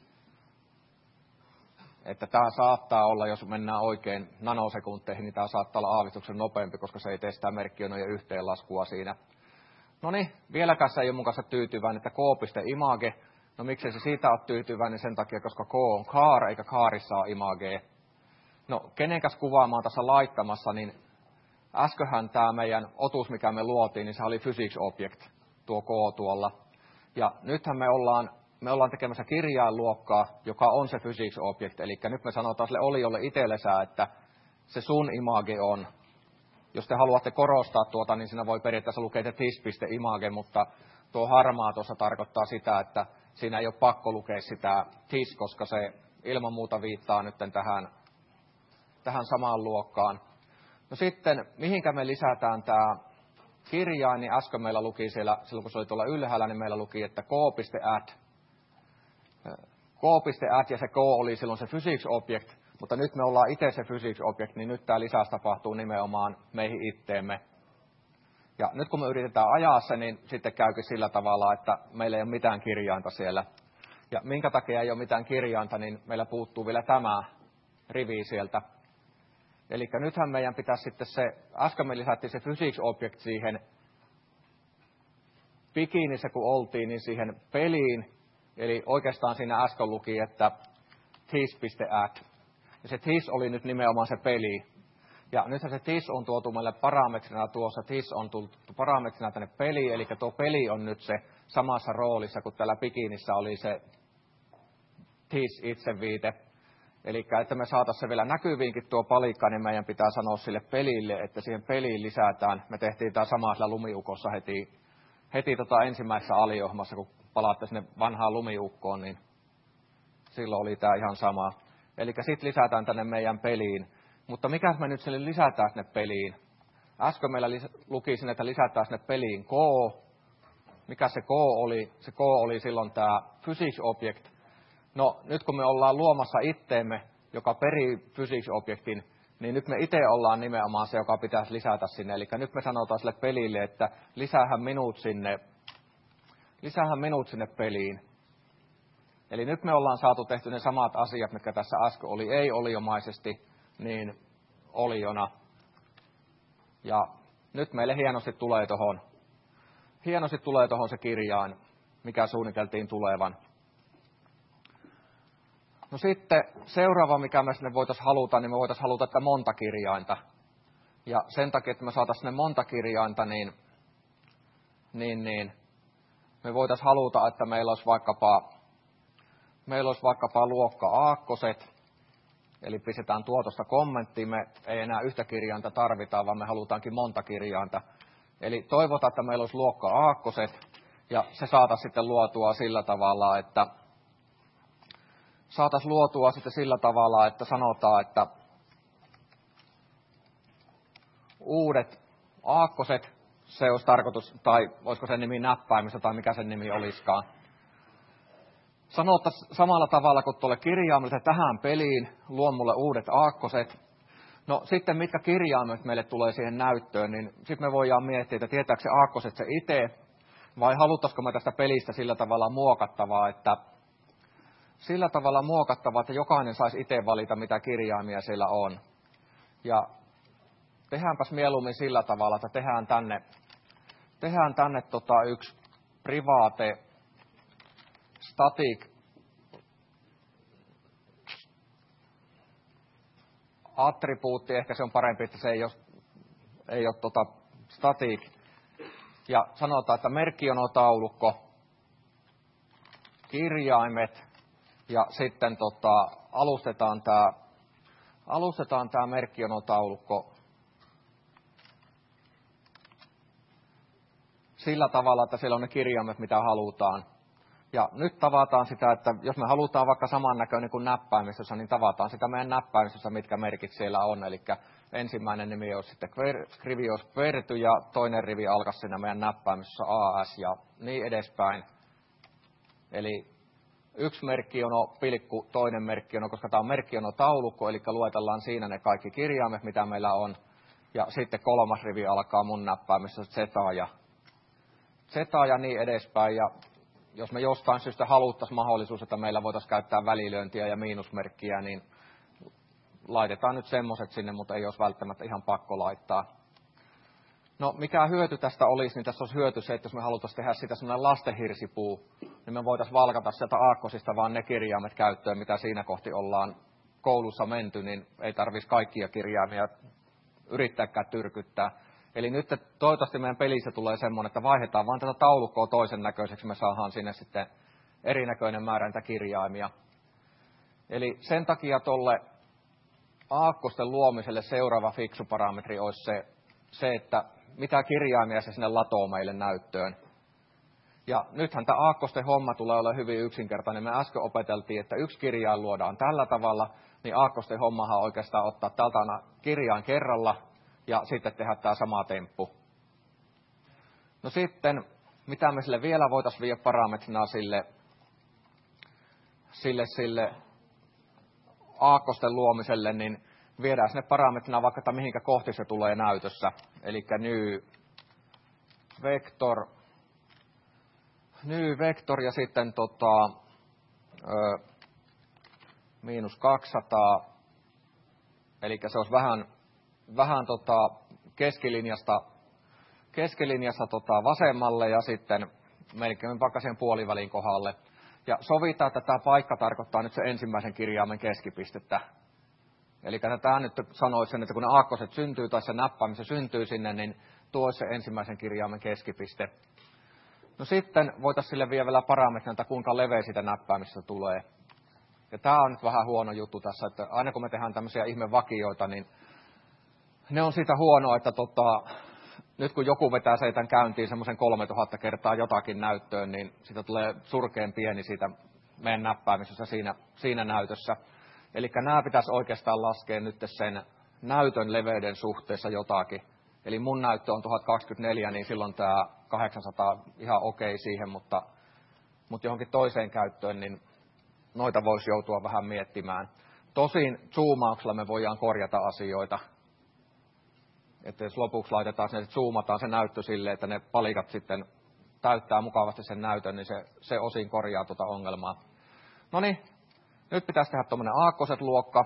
Että tämä saattaa olla, jos mennään oikein nanosekunteihin, niin tämä saattaa olla aavistuksen nopeampi, koska se ei tee sitä merkkijonojen yhteenlaskua siinä. No niin, vieläkään se ei ole mun kanssa tyytyväinen, että k.image. No miksei se siitä ole tyytyväinen? Sen takia, koska k on kaar, eikä kaarissa ole image. No kenenkäs kuvaa mä oon tässä laittamassa, niin äsköhän tämä meidän otus, mikä me luotiin, niin se oli physics object, tuo k tuolla. Ja nythän me ollaan tekemässä kirjainluokkaa, joka on se physics object. Eli nyt me sanotaan sille oliolle itsellensä, että se sun image on. Jos te haluatte korostaa tuota, niin siinä voi periaatteessa lukea tis.image, mutta tuo harmaa tuossa tarkoittaa sitä, että siinä ei ole pakko lukea sitä tis, koska se ilman muuta viittaa nyt tähän samaan luokkaan. No sitten, mihinkä me lisätään tämä kirjain, niin äsken meillä luki siellä, silloin kun se oli tuolla ylhäällä, niin meillä luki, että k.add. K.add ja se k oli silloin se physics object, mutta nyt me ollaan itse se physics object, niin nyt tämä lisäys tapahtuu nimenomaan meihin itteemme. Ja nyt kun me yritetään ajaa se, niin sitten käykin sillä tavalla, että meillä ei ole mitään kirjainta siellä. Ja minkä takia ei ole mitään kirjainta, niin meillä puuttuu vielä tämä rivi sieltä. Eli nythän meidän pitäisi sitten äsken me lisättiin se physics object siihen bikinissä kun oltiin, niin siihen peliin. Eli oikeastaan siinä äsken luki, että tis.add. Ja se tis oli nyt nimenomaan se peli. Ja nythän se tis on tuotu meille parametrina tuossa. Tis on tultu parametrina tänne peliin, eli tuo peli on nyt se samassa roolissa, kuin täällä bikinissä oli se tis itseviite. Eli että me saataisiin se vielä näkyviinkin tuo palikka, niin meidän pitää sanoa sille pelille, että siihen peliin lisätään. Me tehtiin tämä sama sillä lumiukossa heti ensimmäisessä aliohmassa, kun palaatte sinne vanhaan lumiukkoon, niin silloin oli tämä ihan sama. Eli sitten lisätään tänne meidän peliin. Mutta mikä me nyt sille lisätään sinne peliin? Äsken meillä luki sinne, että lisätään sinne peliin k. Mikä se k oli? Se k oli silloin tämä physics object. No nyt kun me ollaan luomassa itteemme, joka perii physics objectin, niin nyt me itse ollaan nimenomaan se, joka pitäisi lisätä sinne. Eli nyt me sanotaan sille pelille, että lisäähän minut sinne peliin. Eli nyt me ollaan saatu tehty ne samat asiat, mitkä tässä äsken oli ei-oliomaisesti, niin oliona. Ja nyt meille hienosti tulee tuohon se kirjain, mikä suunniteltiin tulevan. No sitten seuraava, mikä me sinne voitaisiin haluta, niin me voitaisiin haluta, että monta kirjainta. Ja sen takia, että me saataisiin sinne monta kirjainta, niin me voitaisiin haluta, että meillä olisi vaikkapa luokka aakkoset. Eli pistetään tuotosta kommenttiin, me ei enää yhtä kirjainta tarvita, vaan me halutaankin monta kirjainta. Eli toivotaan, että meillä olisi luokka aakkoset, ja se saataisiin sitten luotua sillä tavalla, että sanotaan, että uudet aakkoset, se olisi tarkoitus, tai olisiko sen nimi näppäimistä, tai mikä sen nimi olisikaan. Sanottaisiin samalla tavalla kuin tuolle kirjaimelle, että tähän peliin luo mulle uudet aakkoset. No sitten mitkä kirjaimet meille tulee siihen näyttöön, niin sitten me voidaan miettiä, että tietääkö se aakkoset se itse, vai haluttaisiko me tästä pelistä sillä tavalla muokattavaa, että jokainen saisi itse valita, mitä kirjaimia siellä on. Ja tehdäänpäs mieluummin sillä tavalla, että tehdään tänne yksi private static attribuutti, ehkä se on parempi, että se ei ole static. Ja sanotaan, että merkkijonotaulukko, kirjaimet ja sitten alustetaan tämä merkkijonotaulukko sillä tavalla, että siellä on ne kirjaimet, mitä halutaan. Ja nyt tavataan sitä, että jos me halutaan vaikka samannäköinen kuin näppäimistössä, niin tavataan sitä meidän näppäimistössä, mitkä merkit siellä on. Eli ensimmäinen nimi olisi sitten rivi olisi Verty ja toinen rivi alkaisi siinä meidän näppäimistössä AS ja niin edespäin. Eli yksi merkkiono, pilkku, toinen merkkiono, koska tämä on merkkiono-taulukko, eli luetellaan siinä ne kaikki kirjaimet, mitä meillä on. Ja sitten kolmas rivi alkaa mun näppäimissä zeta ja niin edespäin. Ja jos me jostain syystä haluttaisiin mahdollisuus, että meillä voitaisiin käyttää välilöintiä ja miinusmerkkiä, niin laitetaan nyt semmoiset sinne, mutta ei olisi välttämättä ihan pakko laittaa. No mikä hyöty tästä olisi, niin tässä olisi hyöty se, että jos me haluttaisiin tehdä sitä semmoinen lastenhirsipuu, niin me voitaisiin valkata sieltä aakkosista vaan ne kirjaimet käyttöön, mitä siinä kohti ollaan koulussa menty, niin ei tarvitsisi kaikkia kirjaimia yrittääkään tyrkyttää. Eli nyt toivottavasti meidän pelissä tulee semmoinen, että vaihdetaan vaan tätä taulukkoa toisen näköiseksi, me saadaan sinne sitten erinäköinen määrä niitä kirjaimia. Eli sen takia tuolle aakkosten luomiselle seuraava fiksu parametri olisi se, että mitä kirjaimia se sinne latoo meille näyttöön. Ja nythän tämä aakkosten homma tulee olla hyvin yksinkertainen. Me äsken opeteltiin, että yksi kirjain luodaan tällä tavalla, niin aakkosten hommahan on oikeastaan ottaa tältä aina kirjain kerralla ja sitten tehdä tämä sama temppu. No sitten, mitä me sille vielä voitaisiin viedä parametrina sille aakkosten luomiselle, niin viedään sinne parametrina vaikka, että mihinkä kohti se tulee näytössä. Eli new vector ja sitten miinus 200, eli se olisi vähän keskilinjasta vasemmalle ja sitten melkein vaikka sen puolivälin kohdalle. Ja sovitaan, että tämä paikka tarkoittaa nyt se ensimmäisen kirjaimen keskipistettä. Eli tämä nyt sanoisi sen, että kun ne aakkoset syntyy tai se näppäimessä syntyy sinne, niin tuo olisi se ensimmäisen kirjaimen keskipiste. No sitten voitaisiin sille vielä parametrina, että kuinka leveä siitä näppäimistä tulee. Ja tämä on nyt vähän huono juttu tässä, että aina kun me tehdään tämmöisiä ihmevakioita, niin ne on siitä huonoa, että nyt kun joku vetää seitän käyntiin semmoisen 3000 kertaa jotakin näyttöön, niin siitä tulee surkean pieni siitä meidän näppäimisessä siinä näytössä. Eli nämä pitäisi oikeastaan laskea nyt sen näytön leveyden suhteessa jotakin. Eli mun näyttö on 1024, niin silloin tämä 800 ihan okei siihen, mutta johonkin toiseen käyttöön, niin noita voisi joutua vähän miettimään. Tosin zoomauksella me voidaan korjata asioita. Että jos lopuksi laitetaan sinne, että zoomataan se näyttö silleen, että ne palikat sitten täyttää mukavasti sen näytön, niin se osin korjaa tuota ongelmaa. No niin, nyt pitäisi tehdä tuommoinen aakkoset luokka.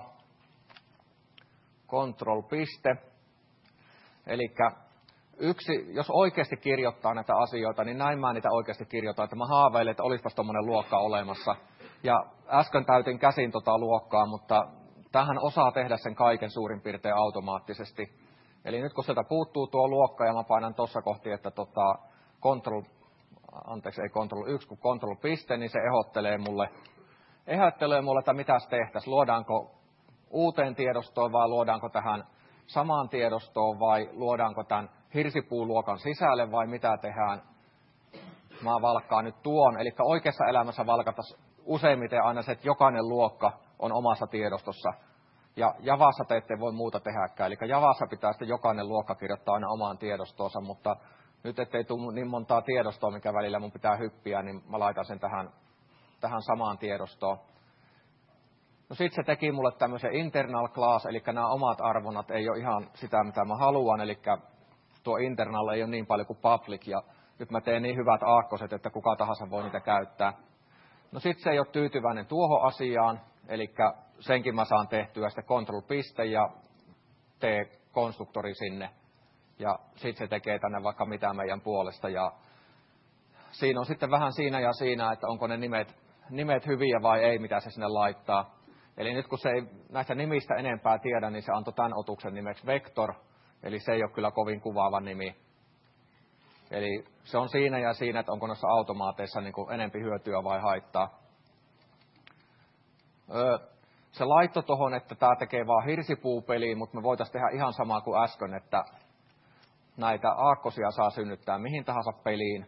Control-piste. Eli jos oikeasti kirjoittaa näitä asioita, niin näin mä niitä oikeasti kirjoitan, että mä haaveilen, että olisipas tuommoinen luokka olemassa. Ja äsken täytin käsin tota luokkaa, mutta tähän osaa tehdä sen kaiken suurin piirtein automaattisesti. Eli nyt kun sieltä puuttuu tuo luokka ja mä painan tuossa kohti, että Control 1, kun Control-piste, niin se ehdottelee mulle, että mitäs tehtäisiin. Luodaanko uuteen tiedostoon vai luodaanko tähän samaan tiedostoon vai luodaanko tämän hirsipuuluokan sisälle vai mitä tehdään. Mä valkkaan nyt tuon, eli oikeassa elämässä valkataan useimmiten aina se, että jokainen luokka on omassa tiedostossa. Ja Javassa te ette voi muuta tehdäkään, eli Javassa pitää sitten jokainen luokka kirjoittaa aina omaan tiedostoonsa, mutta nyt ettei tule niin montaa tiedostoa, mikä välillä mun pitää hyppiä, niin mä laitan sen tähän samaan tiedostoon. No sitten se teki mulle tämmöisen internal class, eli nämä omat arvonat ei ole ihan sitä, mitä mä haluan, eli tuo internal ei ole niin paljon kuin public, ja nyt mä teen niin hyvät aakkoset, että kuka tahansa voi niitä käyttää. No sitten se ei ole tyytyväinen tuohon asiaan, eli senkin mä saan tehtyä sitten control-piste ja tee konstruktori sinne. Ja sitten se tekee tänne vaikka mitä meidän puolesta. Ja siinä on sitten vähän siinä ja siinä, että onko ne nimet hyviä vai ei, mitä se sinne laittaa. Eli nyt kun se ei näistä nimistä enempää tiedä, niin se antoi tämän otuksen nimeksi vector. Eli se ei ole kyllä kovin kuvaava nimi. Eli se on siinä ja siinä, että onko noissa automaateissa niin kuin enempi hyötyä vai haittaa. Se laitto tuohon, että tämä tekee vaan hirsipuupeliä, mutta me voitaisiin tehdä ihan samaa kuin äsken, että näitä aakkosia saa synnyttää mihin tahansa peliin.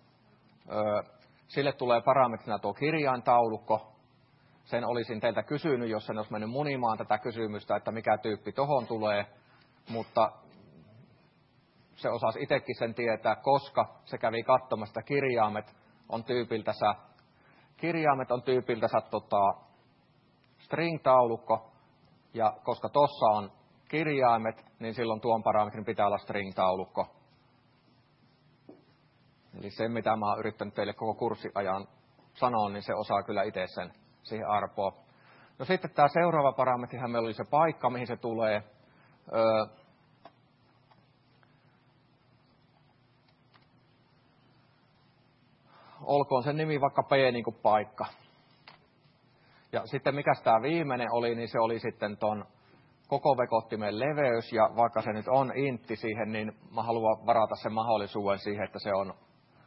Sille tulee parametrina tuo kirjaintaulukko. Sen olisin teiltä kysynyt, jos en olisi mennyt munimaan tätä kysymystä, että mikä tyyppi tuohon tulee, mutta se osasi itsekin sen tietää, koska se kävi katsomassa, että kirjaimet on tyypiltä sä. kirjaimet on tyypiltänsä string-taulukko, ja koska tuossa on kirjaimet, niin silloin tuon parametrin pitää olla string-taulukko. Eli se, mitä mä oon yrittänyt teille koko kurssiajan sanoa, niin se osaa kyllä itse sen siihen arpoa. No sitten tämä seuraava parametrihan meillä oli se paikka, mihin se tulee. Olkoon sen nimi vaikka P niin kuin paikka. Ja sitten mikäs tämä viimeinen oli, niin se oli sitten ton koko vekottimen leveys, ja vaikka se nyt on intti siihen, niin mä haluan varata sen mahdollisuuden siihen, että se on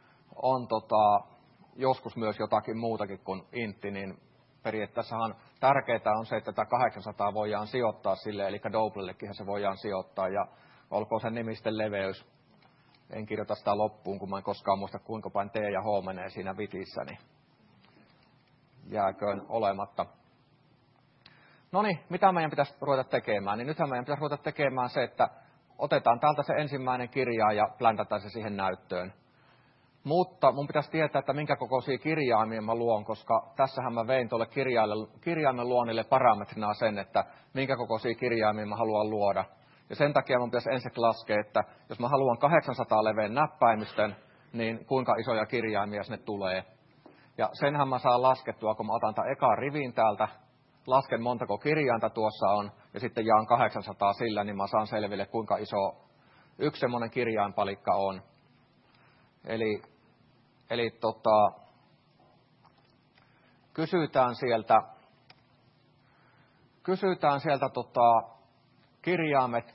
joskus myös jotakin muutakin kuin intti, niin periaatteessahan tärkeää on se, että tätä 800 voidaan sijoittaa sille, eli doublellekin se voidaan sijoittaa, ja olkoon sen nimi sitten leveys. En kirjoita sitä loppuun, kun mä en koskaan muista, kuinka päin T ja H menee siinä vitissä, niin jääköön olematta. No niin, mitä meidän pitäisi ruveta tekemään? Niin nythän meidän pitäisi ruveta tekemään se, että otetaan täältä se ensimmäinen kirjain ja pläntätään se siihen näyttöön. Mutta mun pitäisi tietää, että minkä kokoisia kirjaimia mä luon, koska tässähän mä vein tuolle kirjaimen luonnille parametrina sen, että minkä kokoisia kirjaimia mä haluan luoda. Ja sen takia mun pitäisi ensin laskea, että jos mä haluan 800 leveän näppäimistön, niin kuinka isoja kirjaimia sinne tulee. Ja senhän mä saan laskettua, kun mä otan tämän ekan rivin täältä, lasken montako kirjainta tuossa on, ja sitten jaan 800 sillä, niin mä saan selville, kuinka iso yksi semmoinen kirjainpalikka on. Eli kysytään sieltä kirjaimet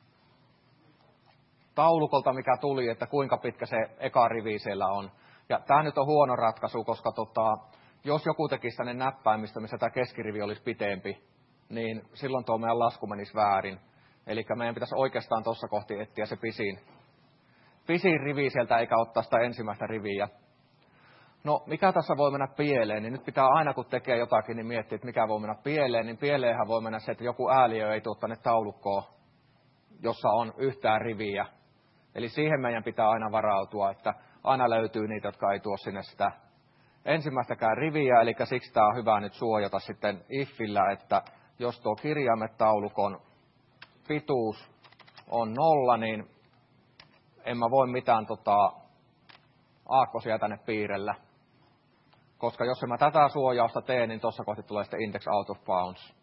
taulukolta, mikä tuli, että kuinka pitkä se eka rivi siellä on. Ja tämä nyt on huono ratkaisu, koska jos joku tekisi tänne näppäimistä, missä tämä keskirivi olisi pitempi, niin silloin tuo meidän lasku menisi väärin. Eli meidän pitäisi oikeastaan tuossa kohti etsiä se pisin rivi sieltä, eikä ottaa sitä ensimmäistä riviä. No, mikä tässä voi mennä pieleen, niin nyt pitää aina kun tekee jotakin, niin miettiä, että mikä voi mennä pieleen, niin pieleenhän voi mennä se, että joku ääliö ei tule tänne taulukkoon, jossa on yhtään riviä. Eli siihen meidän pitää aina varautua, että aina löytyy niitä, jotka ei tuo sinne sitä ensimmäistäkään riviä, eli siksi tämä on hyvä nyt suojata sitten ifillä, että jos tuo kirjaimetaulukon pituus on 0, niin en mä voi mitään aakkosia tänne piirrellä. Koska jos mä tätä suojausta teen, niin tuossa kohti tulee sitten index out of bounds.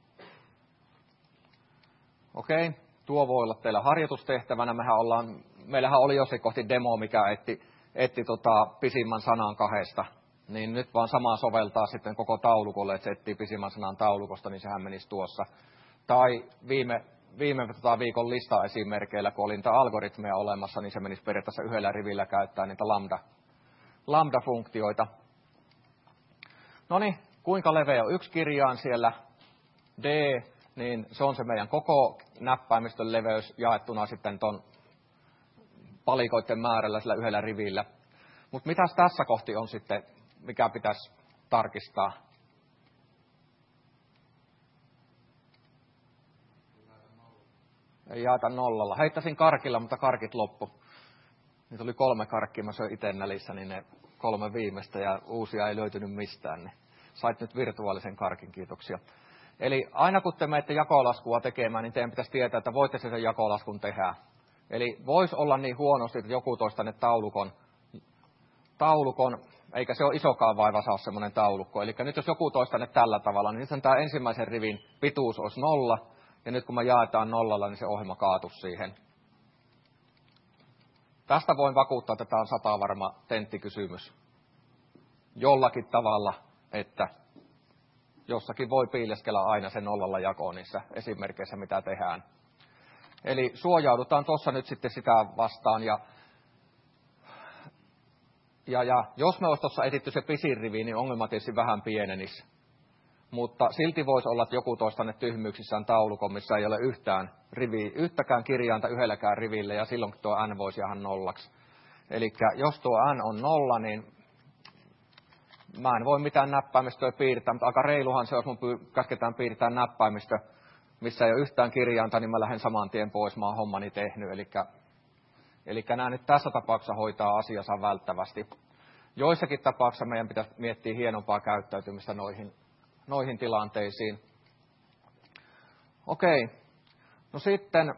Okei, tuo voi olla teillä harjoitustehtävänä. Meillähän oli jossain kohti demo, mikä etti pisimmän sanan kahdesta. Niin nyt vaan samaa soveltaa sitten koko taulukolle, että se etsii pisimmän sanan taulukosta, niin sehän menisi tuossa. Tai viime viikon listaesimerkeillä, kun oli niitä algoritmeja olemassa, niin se menisi periaatteessa yhdellä rivillä käyttää niitä lambda-funktioita. No niin, kuinka leveä on yksi kirjain siellä? D, niin se on se meidän koko näppäimistön leveys jaettuna sitten ton palikoiden määrällä sillä yhdellä rivillä. Mutta mitäs tässä kohti on sitten, mikä pitäisi tarkistaa? Ei jaeta nollalla. Heittäisin karkilla, mutta karkit loppu. Niitä oli 3 karkkia, mä söin itse nälissä, niin ne 3 viimeistä ja uusia ei löytynyt mistään. Niin sait nyt virtuaalisen karkin, kiitoksia. Eli aina kun te menette jakolaskua tekemään, niin teidän pitäisi tietää, että voitte sen jakolaskun tehdä. Eli voisi olla niin huonosti, että joku toisi tänne taulukon, eikä se ole isokaan vaiva saa semmoinen taulukko. Eli nyt jos joku toisi tänne tällä tavalla, niin nyt tämä ensimmäisen rivin pituus olisi 0, ja nyt kun me jaetaan 0, niin se ohjelma kaatuisi siihen. Tästä voin vakuuttaa, että tämä on 100 varma tenttikysymys. Jollakin tavalla, että jossakin voi piileskellä aina se 0 jakoon niissä esimerkkeissä, mitä tehdään. Eli suojaudutaan tuossa nyt sitten sitä vastaan, ja jos me olisi tuossa etitty se pisin rivi, niin ongelma tietysti vähän pienenisi. Mutta silti voisi olla, että joku toisi tänne tyhmyyksissään taulukon, missä ei ole yhtäkään kirjainta yhdelläkään rivillä, ja silloin tuo n voisi jäädä 0. Eli jos tuo n on 0, niin mä en voi mitään näppäimistöä piirtää, mutta aika reiluhan se, jos mun käsketään piirtää näppäimistö, missä ei ole yhtään kirjainta, niin mä lähden saman tien pois, mä oon hommani tehnyt. Eli nämä nyt tässä tapauksessa hoitaa asiansa välttävästi. joissakin tapauksissa meidän pitäisi miettiä hienompaa käyttäytymistä noihin tilanteisiin. Okei, no sitten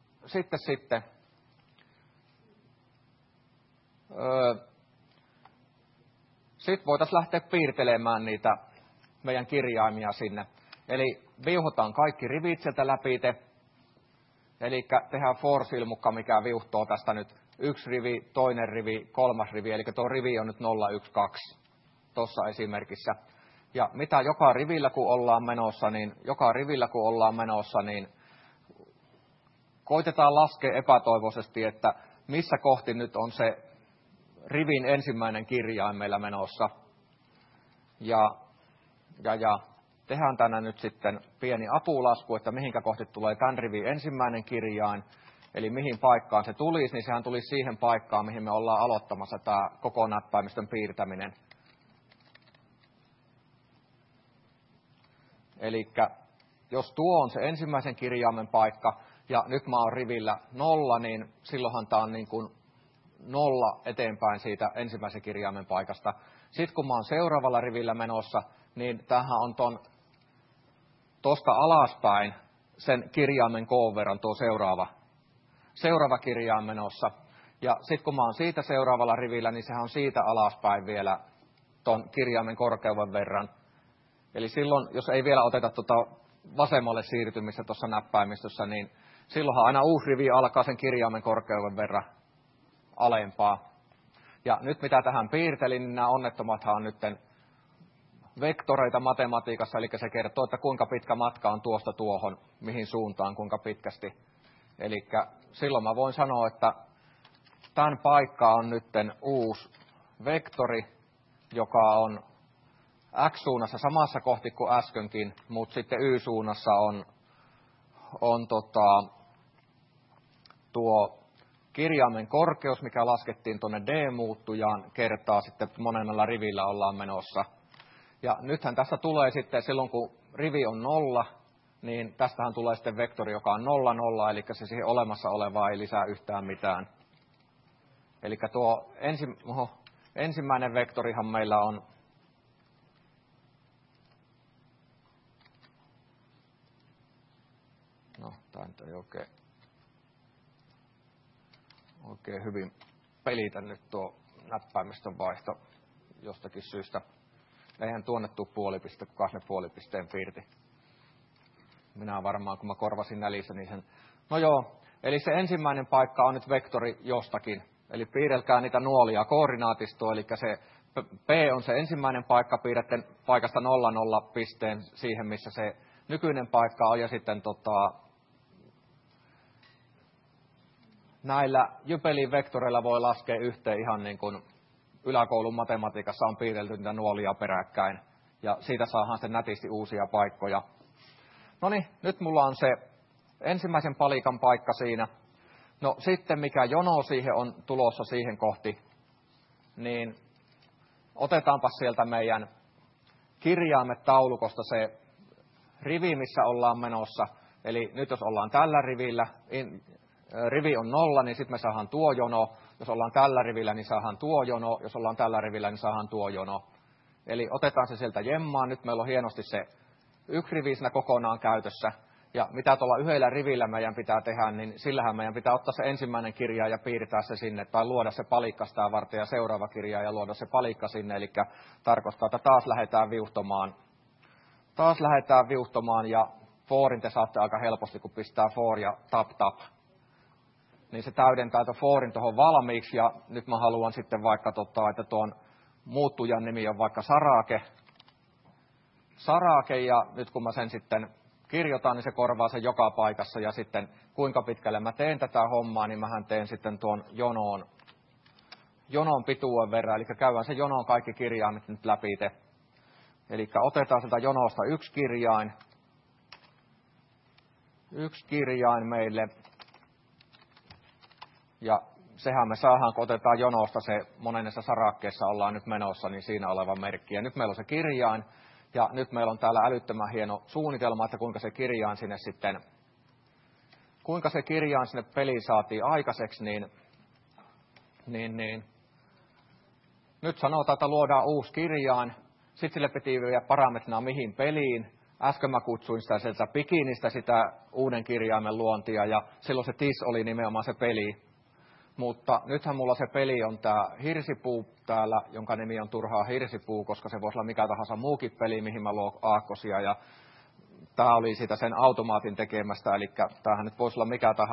voitaisiin lähteä piirtelemään niitä meidän kirjaimia sinne. Eli viuhotaan kaikki rivit sieltä läpite. Eli tehdään for-silmukka, mikä viuhtoo tästä nyt 1 rivi, toinen rivi, 3. rivi. Eli tuo rivi on nyt 0, 1, 2 tuossa esimerkissä. Ja mitä joka rivillä kun ollaan menossa, niin koitetaan laskea epätoivoisesti, että missä kohti nyt on se rivin ensimmäinen kirjain meillä menossa. Ja tehdään tänä nyt sitten pieni apulasku, että mihinkä kohti tulee tämän rivin ensimmäinen kirjain. Eli mihin paikkaan se tulisi, niin sehän tulisi siihen paikkaan, mihin me ollaan aloittamassa tämä koko näppäimistön piirtäminen. Eli jos tuo on se ensimmäisen kirjaimen paikka, ja nyt mä oon rivillä 0, niin silloinhan tämä on niin kuin 0 eteenpäin siitä ensimmäisen kirjaimen paikasta. Sitten kun mä oon seuraavalla rivillä menossa, niin tämähän on tuosta alaspäin sen kirjaimen koon verran tuo seuraava kirjain menossa. Ja sitten kun mä oon siitä seuraavalla rivillä, niin sehän on siitä alaspäin vielä tuon kirjaimen korkeuden verran. Eli silloin, jos ei vielä oteta vasemmalle siirtymistä tuossa näppäimistössä, niin silloinhan aina uusi rivi alkaa sen kirjaimen korkeuden verran alempaa. Ja nyt mitä tähän piirtelin, niin nämä onnettomathan on nyt vektoreita matematiikassa, eli se kertoo, että kuinka pitkä matka on tuosta tuohon, mihin suuntaan, kuinka pitkästi. Eli silloin mä voin sanoa, että tämän paikka on nyt uusi vektori, joka on x-suunnassa samassa kohti kuin äskenkin, mutta sitten y-suunnassa on tuo kirjaimen korkeus, mikä laskettiin tuonne d-muuttujaan, kertaa sitten monella rivillä ollaan menossa. Ja nythän tässä tulee sitten, silloin kun rivi on 0, niin tästähän tulee sitten vektori, joka on 0, 0, eli se siihen olemassa olevaa ei lisää yhtään mitään. Eli tuo ensimmäinen vektorihan meillä on tämä ei oikein hyvin pelitä nyt tuo näppäimistön vaihto jostakin syystä. Eihän tuonne tule puolipiste, kukaan ne puolipisteen piirti. Minä varmaan, kun mä korvasin nälissä, niin sen... No joo, eli se ensimmäinen paikka on nyt vektori jostakin. Eli piirrelkää niitä nuolia koordinaatistoa, eli se P on se ensimmäinen paikka, piirrätte paikasta 0, 0 pisteen siihen, missä se nykyinen paikka on, ja sitten näillä Jypelin vektoreilla voi laskea yhteen ihan niin kuin yläkoulun matematiikassa on piirrelty niitä nuolia peräkkäin, ja siitä saadaan sitten nätisti uusia paikkoja. No niin, nyt mulla on se ensimmäisen palikan paikka siinä. No sitten mikä jono siihen on tulossa siihen kohti, niin otetaanpa sieltä meidän kirjaimet taulukosta se rivi, missä ollaan menossa. Eli nyt jos ollaan tällä rivillä, rivi on 0, niin sitten me saadaan tuo jono. Jos ollaan tällä rivillä, niin saadaan tuo jono. Jos ollaan tällä rivillä, niin saadaan tuo jono. Eli otetaan se sieltä jemmaan. Nyt meillä on hienosti se yksi rivi siinä kokonaan käytössä. Ja mitä tuolla yhdellä rivillä meidän pitää tehdä, niin sillähän meidän pitää ottaa se ensimmäinen kirja ja piirtää se sinne, tai luoda se palikka sitä varten ja seuraava kirja ja luoda se palikka sinne. Eli tarkoittaa, että taas lähdetään viuhtomaan ja forin te saatte aika helposti, kun pistää for ja tap. Niin se täydentää forin tuohon valmiiksi, ja nyt mä haluan sitten vaikka, että tuon muuttujan nimi on vaikka Sarake, ja nyt kun mä sen sitten kirjoitan, niin se korvaa sen joka paikassa, ja sitten kuinka pitkälle mä teen tätä hommaa, niin mähän teen sitten tuon jonon pituuden verran, eli käydään se jonon kaikki kirjaimet nyt läpi. Eli otetaan sieltä jonosta yksi kirjain meille, ja sehän me saadaan, kun otetaan jonosta se monennessa sarakkeessa ollaan nyt menossa, niin siinä oleva merkki. Ja nyt meillä on se kirjain, ja nyt meillä on täällä älyttömän hieno suunnitelma, että kuinka se kirjain sinne peliin saatiin aikaiseksi, niin nyt sanotaan, että luodaan uusi kirjain. Sitten sille piti viedä parametrina mihin peliin. Äsken mä kutsuin sitä sieltä Pikinistä sitä uuden kirjaimen luontia ja silloin se TIS oli nimenomaan se peli. Mutta nythän mulla se peli on tää hirsipuu täällä, jonka nimi on turhaa hirsipuu, koska se voisi olla mikä tahansa muukin peli, mihin mä luon aakkosia. Ja tää oli sitä sen automaatin tekemästä, eli tämähän nyt voisi olla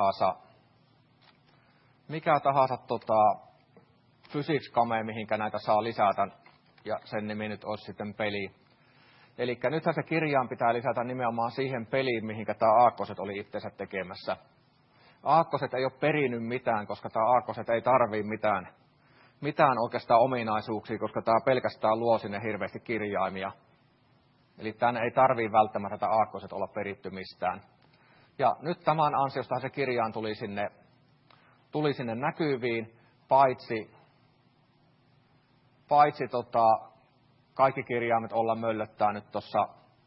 mikä tahansa physics game, mihinkä näitä saa lisätä. Ja sen nimi nyt olisi sitten peli. Eli nythän se kirjaan pitää lisätä nimenomaan siihen peliin, mihinkä tämä aakkoset oli itsensä tekemässä. Aakkoset ei ole perinyt mitään, koska tämä aakkoset ei tarvitse mitään oikeastaan ominaisuuksia, koska tämä pelkästään luo sinne hirveästi kirjaimia. Eli tämän ei tarvitse välttämättä tätä aakkoset olla peritty mistään. Ja nyt tämän ansiosta se kirjaan tuli sinne näkyviin, paitsi kaikki kirjaimet olla möllöttää nyt tuossa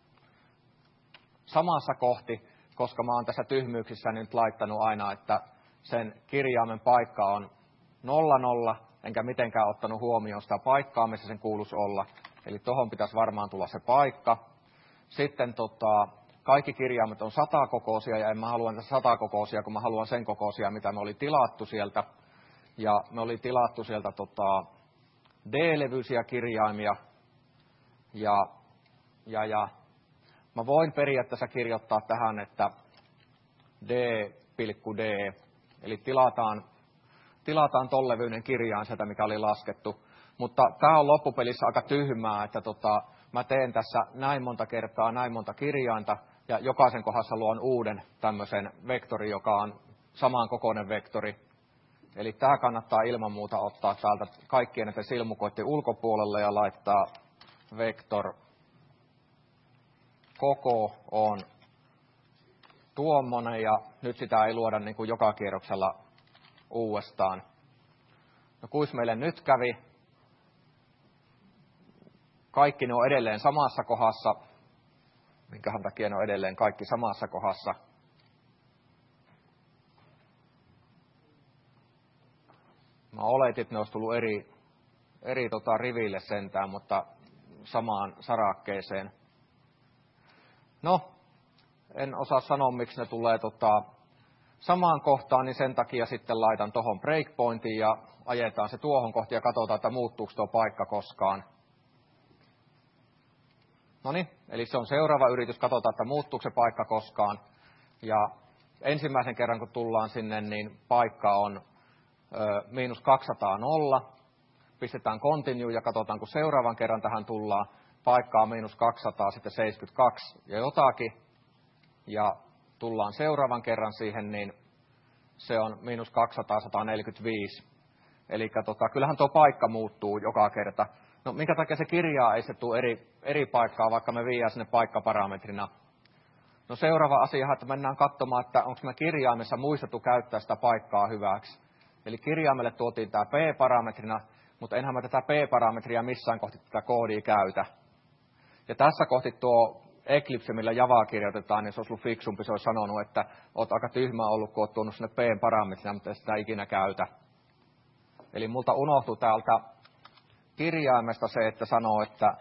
samassa kohti, koska mä oon tässä tyhmyyksissä nyt laittanut aina, että sen kirjaimen paikka on 00, enkä mitenkään ottanut huomioon sitä paikkaa, missä sen kuuluisi olla. Eli tohon pitäisi varmaan tulla se paikka. Sitten kaikki kirjaimet on 100-kokoisia, ja en mä halua niitä 100-kokoisia, kun mä haluan sen kokoisia, mitä me oli tilattu sieltä. Ja me oli tilattu sieltä D-levyisiä kirjaimia, ja mä voin periaatteessa kirjoittaa tähän, että D,D, eli tilataan ton levyinen kirjain sieltä, mikä oli laskettu. Mutta tää on loppupelissä aika tyhmää, että mä teen tässä näin monta kirjainta, ja jokaisen kohdassa luon uuden tämmöisen vektori, joka on saman kokoinen vektori. Eli tää kannattaa ilman muuta ottaa täältä kaikkien näiden silmukoiden ulkopuolelle ja laittaa vektor koko on tuommoinen, ja nyt sitä ei luoda niin kuin joka kierroksella uudestaan. No kuis meille nyt kävi? Kaikki ne on edelleen samassa kohdassa. Minkähän takia ne on edelleen kaikki samassa kohdassa? Mä oletin, että ne olisi tullut eri riville sentään, mutta samaan sarakkeeseen. No, en osaa sanoa, miksi ne tulee samaan kohtaan, niin sen takia sitten laitan tuohon breakpointiin ja ajetaan se tuohon kohti ja katsotaan, että muuttuuko tuo paikka koskaan. Noniin, eli se on seuraava yritys, katsotaan, että muuttuuko se paikka koskaan. Ja ensimmäisen kerran, kun tullaan sinne, niin paikka on -200 0. Pistetään continue ja katsotaan, kun seuraavan kerran tähän tullaan. Paikka on -200, sitten 72 ja jotakin. Ja tullaan seuraavan kerran siihen, niin se on -200, 145. Eli kyllähän tuo paikka muuttuu joka kerta. No minkä takia se kirjaa ei se tule eri paikkaa, vaikka me viedään sinne paikkaparametrina? No seuraava asia, että mennään katsomaan, että onko me kirjaimessa muistettu käyttää sitä paikkaa hyväksi. Eli kirjaimelle tuotiin tämä P-parametrina, mutta enhän mä tätä P-parametria missään kohti tätä koodia käytä. Ja tässä kohti tuo Eclipse, millä Javaa kirjoitetaan, niin se olisi ollut fiksumpi, se olisi sanonut, että olet aika tyhmä ollut, kun olet tuonut sinne P-parametrina, mutta et sitä ikinä käytä. Eli multa unohtui täältä kirjaimesta se, että sanoo, että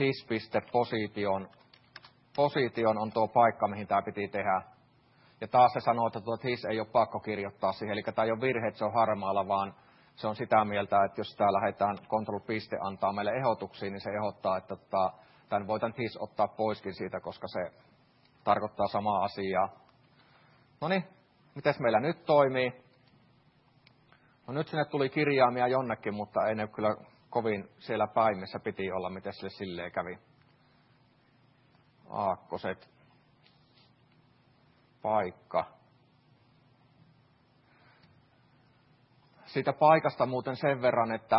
this.position on tuo paikka, mihin tämä piti tehdä. Ja taas se sanoo, että tuo this ei ole pakko kirjoittaa siihen, eli tämä ei ole virhe, että se on harmaalla, vaan se on sitä mieltä, että jos tää lähdetään control-piste antaa meille ehdotuksia, niin se ehdottaa, että tämän voi tämän this ottaa poiskin siitä, koska se tarkoittaa samaa asiaa. Noniin, mites meillä nyt toimii? No nyt sinne tuli kirjaimia jonnekin, mutta ei ne kyllä kovin siellä päin, missä piti olla, miten sille silleen kävi. Aakkoset. Paikka. Siitä paikasta muuten sen verran, että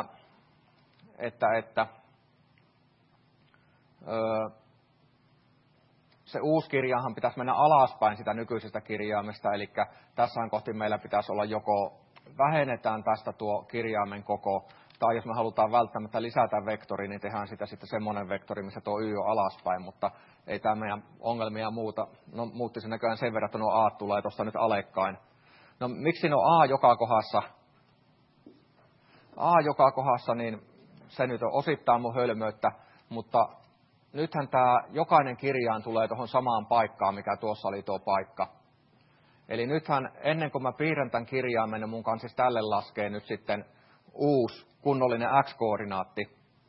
se uusi kirjahan pitäisi mennä alaspäin sitä nykyisestä kirjaimesta, eli tässähän kohti meillä pitäisi olla joko vähennetään tästä tuo kirjaimen koko, tai jos me halutaan välttämättä lisätä vektori, niin tehdään sitä sitten semmoinen vektori, missä tuo y on alaspäin, mutta ei tämä meidän ongelmia muuta. No muutti se näköjään sen verran, että nuo a tulee tuosta nyt alekkain. No miksi no a joka kohdassa? A joka kohdassa, niin se nyt on osittain mun hölmöyttä, mutta nythän tämä jokainen kirjain tulee tuohon samaan paikkaan, mikä tuossa oli tuo paikka. Eli nythän ennen kuin mä piirrän tämän kirjaimen, niin mun kanssa siis tälle laskee nyt sitten uusi kunnollinen x-koordinaatti.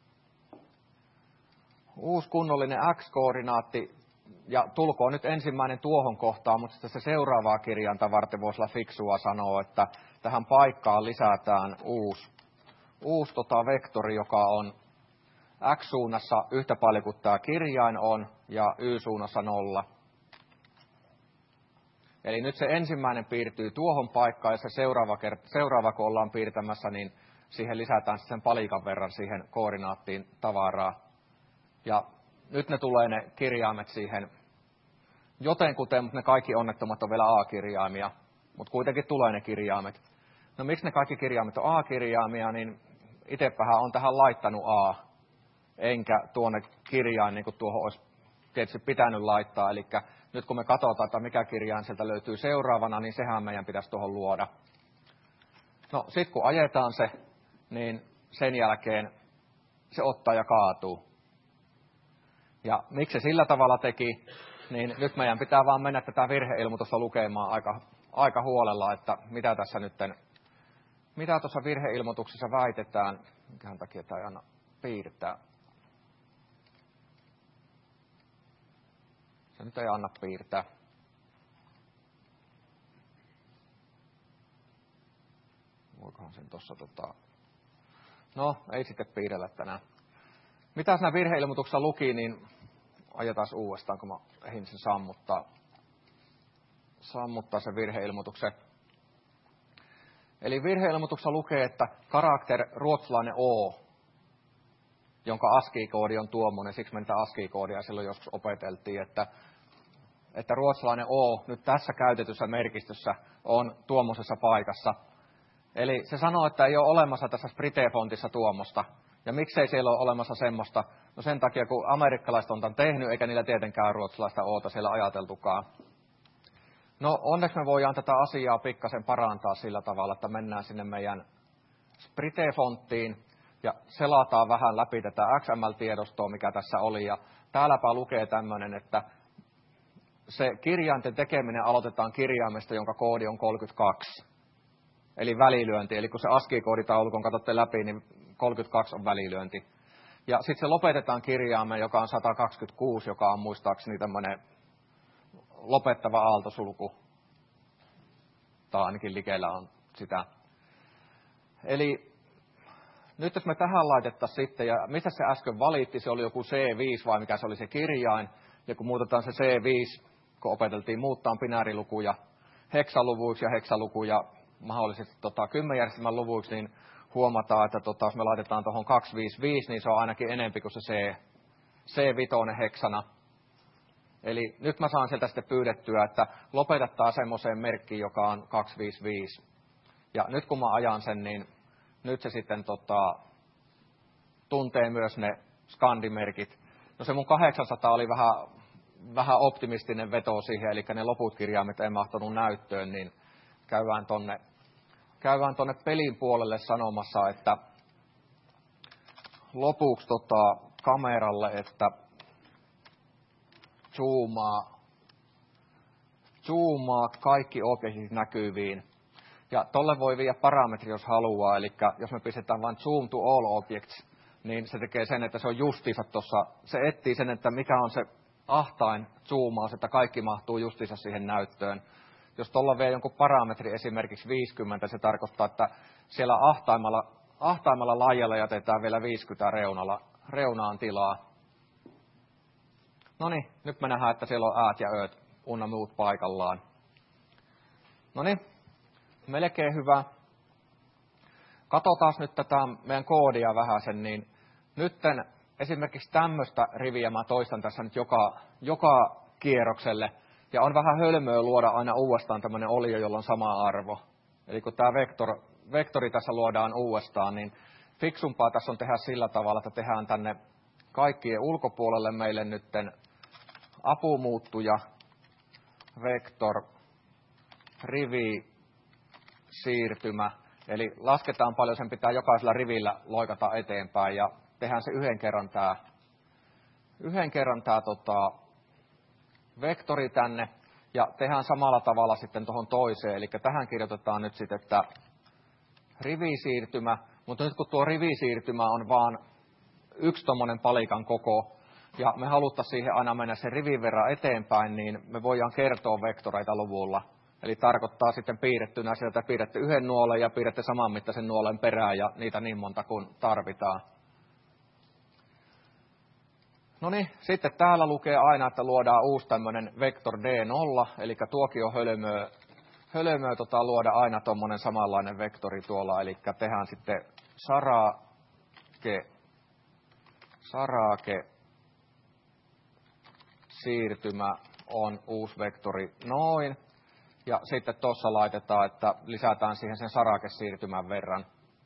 Uusi kunnollinen x-koordinaatti, ja tulkoon nyt ensimmäinen tuohon kohtaan, mutta sitten se seuraavaa kirjainta varten voisi olla fiksua sanoa, että tähän paikkaan lisätään uusi vektori, joka on x-suunnassa yhtä paljon kuin tämä kirjain on, ja y-suunnassa 0. Eli nyt se ensimmäinen piirtyy tuohon paikkaan, ja se seuraava kun ollaan piirtämässä, niin siihen lisätään sen palikan verran siihen koordinaattiin tavaraa. Ja nyt ne tulee ne kirjaimet siihen jotenkuten, mutta ne kaikki onnettomat on vielä A-kirjaimia, mutta kuitenkin tulee ne kirjaimet. No miksi ne kaikki kirjaimet on A-kirjaimia, niin itsepähän on tähän laittanut A, enkä tuonne kirjain, niin kuin tuohon olisi tietysti pitänyt laittaa. Eli nyt kun me katsotaan, että mikä kirjain sieltä löytyy seuraavana, niin sehän meidän pitäisi tuohon luoda. No sitten kun ajetaan se, niin sen jälkeen se ottaa ja kaatuu. Ja miksi se sillä tavalla teki, niin nyt meidän pitää vaan mennä tätä virheilmoitusta lukemaan aika huolella, että mitä tuossa virheilmoituksessa väitetään, minkähän takia tämä ei aina piirtää. Se nyt ei anna piirtää. Voikohan sen tuossa No, ei sitten piirrellä tänään. Mitä siinä virheilmoituksessa luki, niin ajetaan uudestaan, kun mä ehdin sen sammuttaa sen virheilmoituksen. Eli virheilmoituksessa lukee, että karakter ruotsalainen O, jonka ASCII-koodi on tuommoinen, siksi me niitä ASCII-koodia silloin joskus opeteltiin, että ruotsalainen O nyt tässä käytetyssä merkistössä on tuommoisessa paikassa. Eli se sanoo, että ei ole olemassa tässä Sprite-fontissa tuommoista. Ja miksei siellä ole olemassa semmoista? No sen takia, kun amerikkalaiset on tämän tehnyt, eikä niillä tietenkään ruotsalaista Oota siellä ajateltukaan. No onneksi me voidaan tätä asiaa pikkasen parantaa sillä tavalla, että mennään sinne meidän Sprite-fonttiin ja selataan vähän läpi tätä XML-tiedostoa, mikä tässä oli. Ja täälläpä lukee tämmöinen, että se kirjainten tekeminen aloitetaan kirjaimesta, jonka koodi on 32. Eli välilyönti. Eli kun se ASCII-kooditaulukon katsotte läpi, niin 32 on välilyönti. Ja sitten se lopetetaan kirjaimeen, joka on 126, joka on muistaakseni tämmöinen lopettava aaltosulku. Tai ainakin likellä on sitä. Eli nyt jos me tähän laitettaisiin sitten, ja mistä se äsken valitti, se oli joku C5 vai mikä se oli se kirjain. Ja kun muutetaan se C5, kun opeteltiin muuttaa binäärilukuja heksaluvuiksi ja heksalukuja mahdollisesti 10-järjestelmän luvuiksi, niin huomataan, että jos me laitetaan tuohon 255, niin se on ainakin enempi kuin se C5 heksana. Eli nyt mä saan sieltä sitten pyydettyä, että lopetetaan semmoiseen merkkiin, joka on 255. Ja nyt kun mä ajan sen, niin nyt se sitten tuntee myös ne skandimerkit. No se mun 800 oli vähän optimistinen veto siihen, eli ne loput kirjaimet ei mahtunut näyttöön, niin käydään tonne pelin puolelle sanomassa, että lopuksi kameralle, että zoomaa kaikki objektit näkyviin. Ja tolle voi viedä parametri, jos haluaa, eli jos me pistetään vain zoom to all objects, niin se tekee sen, että se on justiinsa tuossa, se etsii sen, että mikä on se ahtain zoomaus, että kaikki mahtuu justiinsa siihen näyttöön. Jos tuolla vie jonkun parametri, esimerkiksi 50, se tarkoittaa, että siellä ahtaimmalla laajalla jätetään vielä 50 reunaan tilaa. No niin, nyt me nähdään, että siellä on äät ja ööt, unna muut paikallaan. No niin, melkein hyvä. Katsotaan nyt tätä meidän koodia vähäsen, niin nytten esimerkiksi tämmöistä riviä mä toistan tässä nyt joka kierrokselle. Ja on vähän hölmöä luoda aina uudestaan tämmöinen olio, jolla on sama arvo. Eli kun tämä vektori tässä luodaan uudestaan, niin fiksumpaa tässä on tehdä sillä tavalla, että tehdään tänne kaikkien ulkopuolelle meille nytten apumuuttuja, vektor, rivi, siirtymä. Eli lasketaan paljon sen pitää jokaisella rivillä loikata eteenpäin ja tehdään se yhden kerran tää vektori tänne ja tehdään samalla tavalla sitten tuohon toiseen. Eli tähän kirjoitetaan nyt sitten, että rivisiirtymä, mutta nyt kun tuo rivisiirtymä on vaan yksi tommonen palikan koko, ja me haluttaisiin siihen aina mennä sen rivin verran eteenpäin, niin me voidaan kertoa vektoreita luvulla. Eli tarkoittaa sitten piirrettynä sieltä, piirrette yhden nuolen ja piirrette samanmittaisen nuolen perään, ja niitä niin monta kuin tarvitaan. No niin, sitten täällä lukee aina, että luodaan uusi tämmöinen vektor D0, eli tuokin on hölmöä luoda aina tuommoinen samanlainen vektori tuolla, eli tehdään sitten sarake, siirtymä on uusi vektori noin, ja sitten tuossa laitetaan, että lisätään siihen sen sarakesiirtymän verran.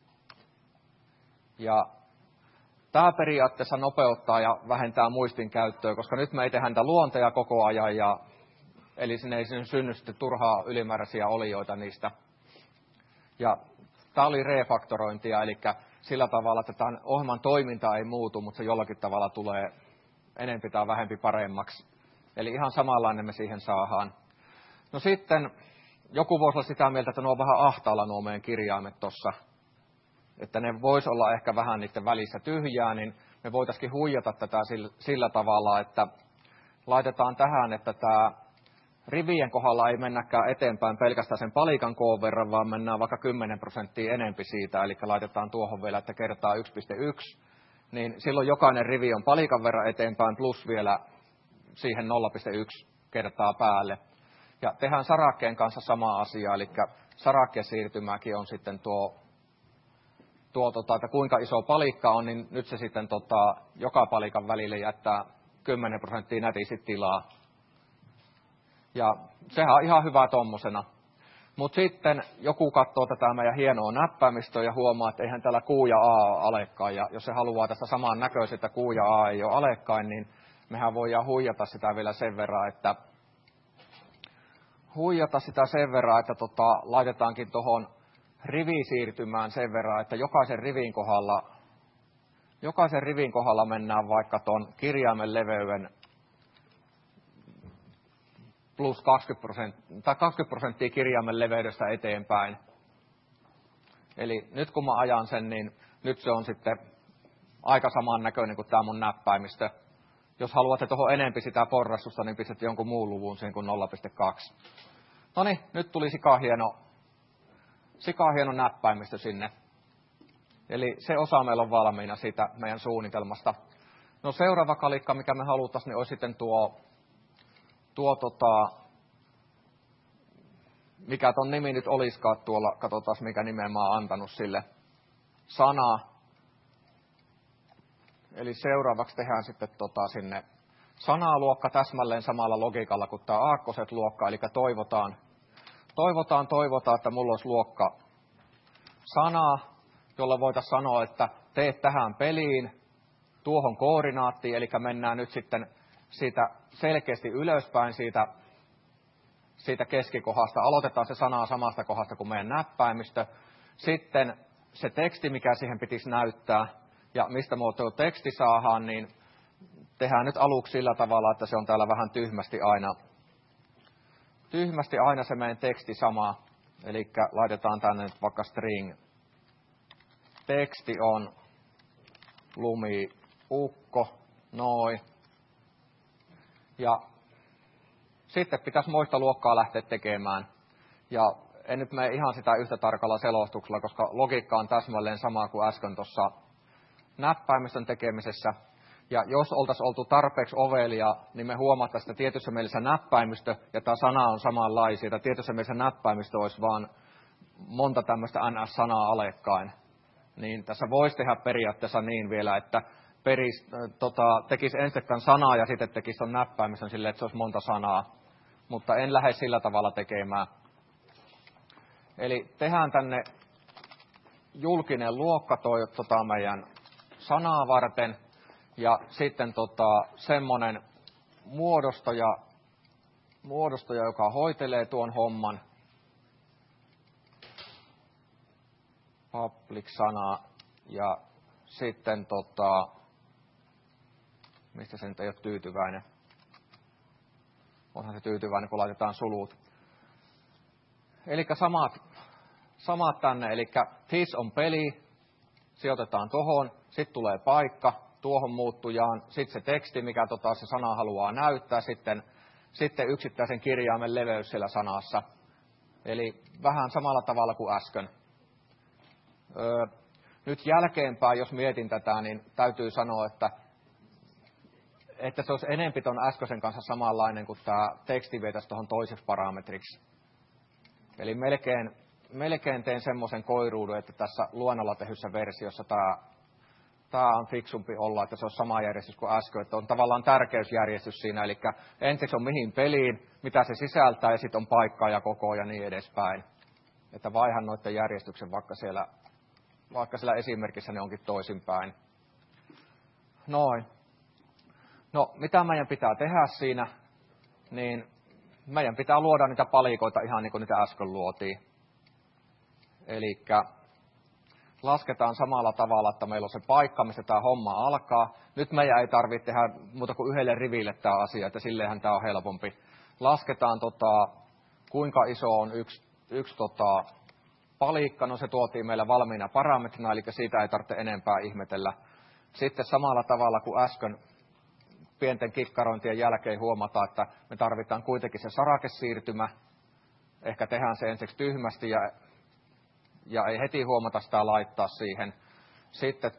Ja tämä periaatteessa nopeuttaa ja vähentää muistin käyttöä, koska nyt me ei tehdä niitä luonteja koko ajan, eli sinne ei synny sitten turhaa ylimääräisiä olioita niistä. Ja tämä oli refaktorointia, eli sillä tavalla, että tämän ohjelman toiminta ei muutu, mutta se jollakin tavalla tulee enempi tai vähempi paremmaksi. Eli ihan samanlainen me siihen saadaan. No sitten joku voisi olla sitä mieltä, että nuo on vähän ahtaalla nuo meidän kirjaimet tuossa. Että ne voisi olla ehkä vähän niiden välissä tyhjää, niin me voitaisiin huijata tätä sillä tavalla, että laitetaan tähän, että tämä rivien kohdalla ei mennäkään eteenpäin pelkästään sen palikan koon verran, vaan mennään vaikka 10% enempi siitä, eli laitetaan tuohon vielä, että kertaa 1,1, niin silloin jokainen rivi on palikan verran eteenpäin plus vielä siihen 0,1 kertaa päälle. Ja tehdään sarakkeen kanssa sama asia, eli sarakkesiirtymäkin on sitten että kuinka iso palikka on, niin nyt se sitten joka palikan välille jättää 10% nätisti tilaa. Ja sehän on ihan hyvä tommosena. Mutta sitten joku katsoo tätä meidän hienoa näppäimistöä ja huomaa, että eihän täällä Q ja A ole alekkain. Ja jos se haluaa tästä saman näköistä, että Q ja A ei ole alekkain, niin mehän voidaan huijata sitä vielä sen verran, että laitetaankin tuohon rivisiirtymään sen verran, että jokaisen rivin kohdalla mennään vaikka tuon kirjaimen leveyden plus 20% kirjaimen leveydestä eteenpäin. Eli nyt kun mä ajan sen, niin nyt se on sitten aika saman näköinen kuin tämä mun näppäimistö. Jos haluatte tuohon enempi sitä porrastusta, niin pistätte jonkun muun luvun siihen kuin 0,2. No niin, nyt tuli sikahieno näppäimistö sinne. Eli se osa meillä on valmiina siitä meidän suunnitelmasta. No seuraava kalikka, mikä me haluttaisiin, niin olisi sitten mikä ton nimi nyt olisikaan tuolla, katsotaan mikä nimen mä oon antanut sille, sana. Eli seuraavaksi tehdään sitten sinne sanaluokka täsmälleen samalla logiikalla kuin tämä aakkoset luokka, eli toivotaan, että mulla olisi luokka sana, jolla voitaisiin sanoa, että teet tähän peliin tuohon koordinaattiin, eli mennään nyt sitten siitä selkeästi ylöspäin siitä keskikohdasta. Aloitetaan se sana samasta kohdasta kuin meidän näppäimistö. Sitten se teksti, mikä siihen pitäisi näyttää, ja mistä muotoa teksti saadaan, niin tehdään nyt aluksi sillä tavalla, että se on täällä vähän tyhmästi aina se meidän teksti sama. Eli laitetaan tänne nyt vaikka string. Teksti on lumiukko, noin. Ja sitten pitäisi moista luokkaa lähteä tekemään. Ja en nyt mene ihan sitä yhtä tarkalla selostuksella, koska logiikka on täsmälleen sama kuin äsken tuossa näppäimistön tekemisessä. Ja jos oltaisiin oltu tarpeeksi ovelia, niin me huomattaisiin, että tietyssä mielessä näppäimistö ja tämä sana on samanlaisia. Että tietyssä mielessä näppäimistö olisi vaan monta tämmöistä NS-sanaa alekkain. Niin tässä voisi tehdä periaatteessa niin vielä, että tekisi ensin tämän sanaa ja sitten tekisi tuon näppäimistön silleen, että se olisi monta sanaa. Mutta en lähde sillä tavalla tekemään. Eli tehdään tänne julkinen luokka meidän sanaa varten. Ja sitten semmoinen muodostaja, joka hoitelee tuon homman. public-sana ja sitten mistä se nyt ei ole tyytyväinen. Onhan se tyytyväinen, kun laitetaan sulut. Eli samat tänne, eli this on peli, sijoitetaan tohon, sitten tulee paikka, tuohon muuttujaan, sitten se teksti, mikä se sana haluaa näyttää, sitten yksittäisen kirjaimen leveys siellä sanassa. Eli vähän samalla tavalla kuin äsken. Nyt jälkeenpäin, jos mietin tätä, niin täytyy sanoa, että se olisi enempi ton äskeisen kanssa samanlainen, kuin tämä teksti vietäisi tuohon toiseksi parametriksi. Eli melkein teen semmoisen koiruudun, että tässä luennolla tehyssä versiossa tämä on fiksumpi olla, että se on sama järjestys kuin äsken. Että on tavallaan tärkeysjärjestys siinä, eli ensiksi on mihin peliin, mitä se sisältää, ja sitten on paikkaa ja koko ja niin edespäin. Että vaihan noiden järjestyksen, vaikka siellä esimerkissä ne onkin toisinpäin. Noin. No, mitä meidän pitää tehdä siinä, niin meidän pitää luoda niitä palikoita ihan niin kuin niitä äsken luotiin. Eli lasketaan samalla tavalla, että meillä on se paikka, mistä tämä homma alkaa. Nyt meidän ei tarvitse tehdä muuta kuin yhdelle riville tämä asia, että silleenhän tämä on helpompi. Lasketaan, kuinka iso on yksi palikka, no se tuotiin meillä valmiina parametrina, eli siitä ei tarvitse enempää ihmetellä. Sitten samalla tavalla kuin äsken pienten kikkarointien jälkeen huomataan, että me tarvitaan kuitenkin se sarakesiirtymä. Ehkä tehdään se ensiksi tyhmästi ja ei heti huomata sitä laittaa siihen. Sitten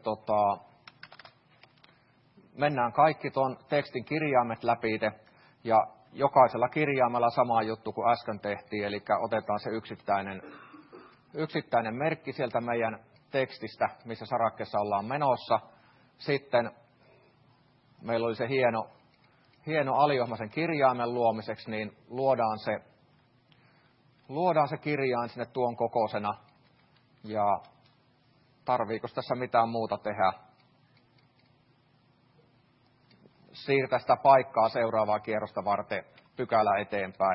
mennään kaikki tuon tekstin kirjaimet läpi ja jokaisella kirjaimella sama juttu kuin äsken tehtiin, eli otetaan se yksittäinen merkki sieltä meidän tekstistä, missä sarakkeessa ollaan menossa. Sitten meillä oli se hieno aliohmaisen kirjaimen luomiseksi, niin luodaan se kirjain sinne tuon kokoisena. Ja tarviiko tässä mitään muuta tehdä? Siirtää sitä paikkaa seuraavaa kierrosta varten pykälä eteenpäin.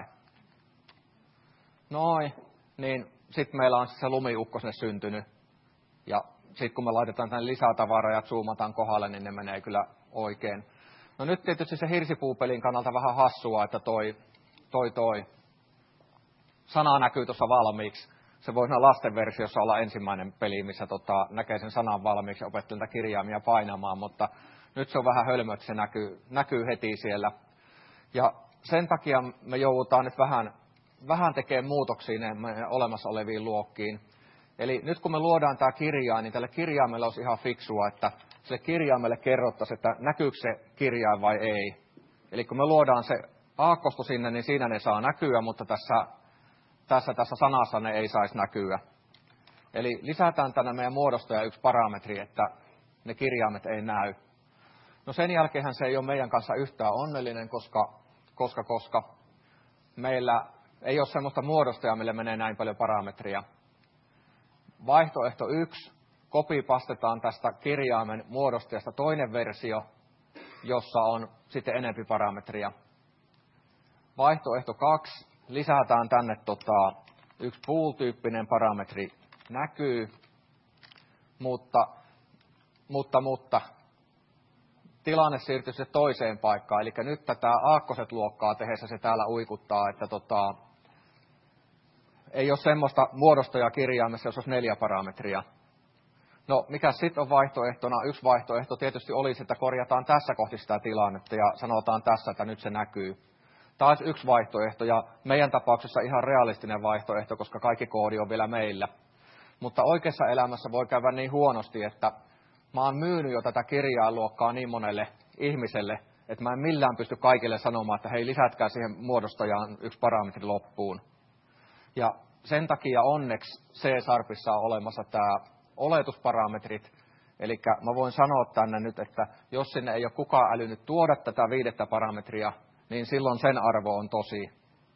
Noin, niin sitten meillä on se lumiukko sinne syntynyt. Ja sitten kun me laitetaan tänne lisätavaraa ja zoomataan kohdalle, niin ne menee kyllä oikein. No nyt tietysti se hirsipuupelin kannalta vähän hassua, että toi sana näkyy tuossa valmiiksi. Se voi siinä lastenversiossa olla ensimmäinen peli, missä näkee sen sanan valmiiksi ja opettelee niitä kirjaimia painamaan, mutta nyt se on vähän hölmö, että se näkyy heti siellä. Ja sen takia me joudutaan nyt vähän tekemään muutoksia meidän olemassa oleviin luokkiin. Eli nyt kun me luodaan tämä kirjain, niin tälle kirjaimelle olisi ihan fiksua, että sille kirjaimelle kerrottaisiin, että näkyykö se kirjain vai ei. Eli kun me luodaan se aakkosto sinne, niin siinä ne saa näkyä, mutta tässä sanassa ne ei saisi näkyä. Eli lisätään tänne meidän muodostaja yksi parametri, että ne kirjaimet ei näy. No sen jälkeenhän se ei ole meidän kanssa yhtään onnellinen, koska meillä ei ole sellaista muodostajaa, millä menee näin paljon parametria. Vaihtoehto 1, kopipastetaan tästä kirjaimen muodostajasta toinen versio, jossa on sitten enempi parametria. Vaihtoehto 2, lisätään tänne yksi bool-tyyppinen parametri näkyy, mutta tilanne siirtyy se toiseen paikkaan. Eli nyt tätä aakkoset luokkaa tehdessä se täällä uikuttaa, että ei ole semmoista muodostajaa kirjaimessa, jos olisi 4 parametria. No, mikä sitten on vaihtoehtona? Yksi vaihtoehto tietysti olisi, että korjataan tässä kohti sitä tilannetta ja sanotaan tässä, että nyt se näkyy. Taas yksi vaihtoehto ja meidän tapauksessa ihan realistinen vaihtoehto, koska kaikki koodi on vielä meillä. Mutta oikeassa elämässä voi käydä niin huonosti, että mä oon myynyt jo tätä kirjainluokkaa niin monelle ihmiselle, että mä en millään pysty kaikille sanomaan, että hei, lisätkää siihen muodostajaan yksi parametri loppuun. Ja sen takia onneksi C-Sharpissa on olemassa tämä oletusparametrit. Eli mä voin sanoa tänne nyt, että jos sinne ei ole kukaan älynyt tuoda tätä 5. parametria, niin silloin sen arvo on tosi.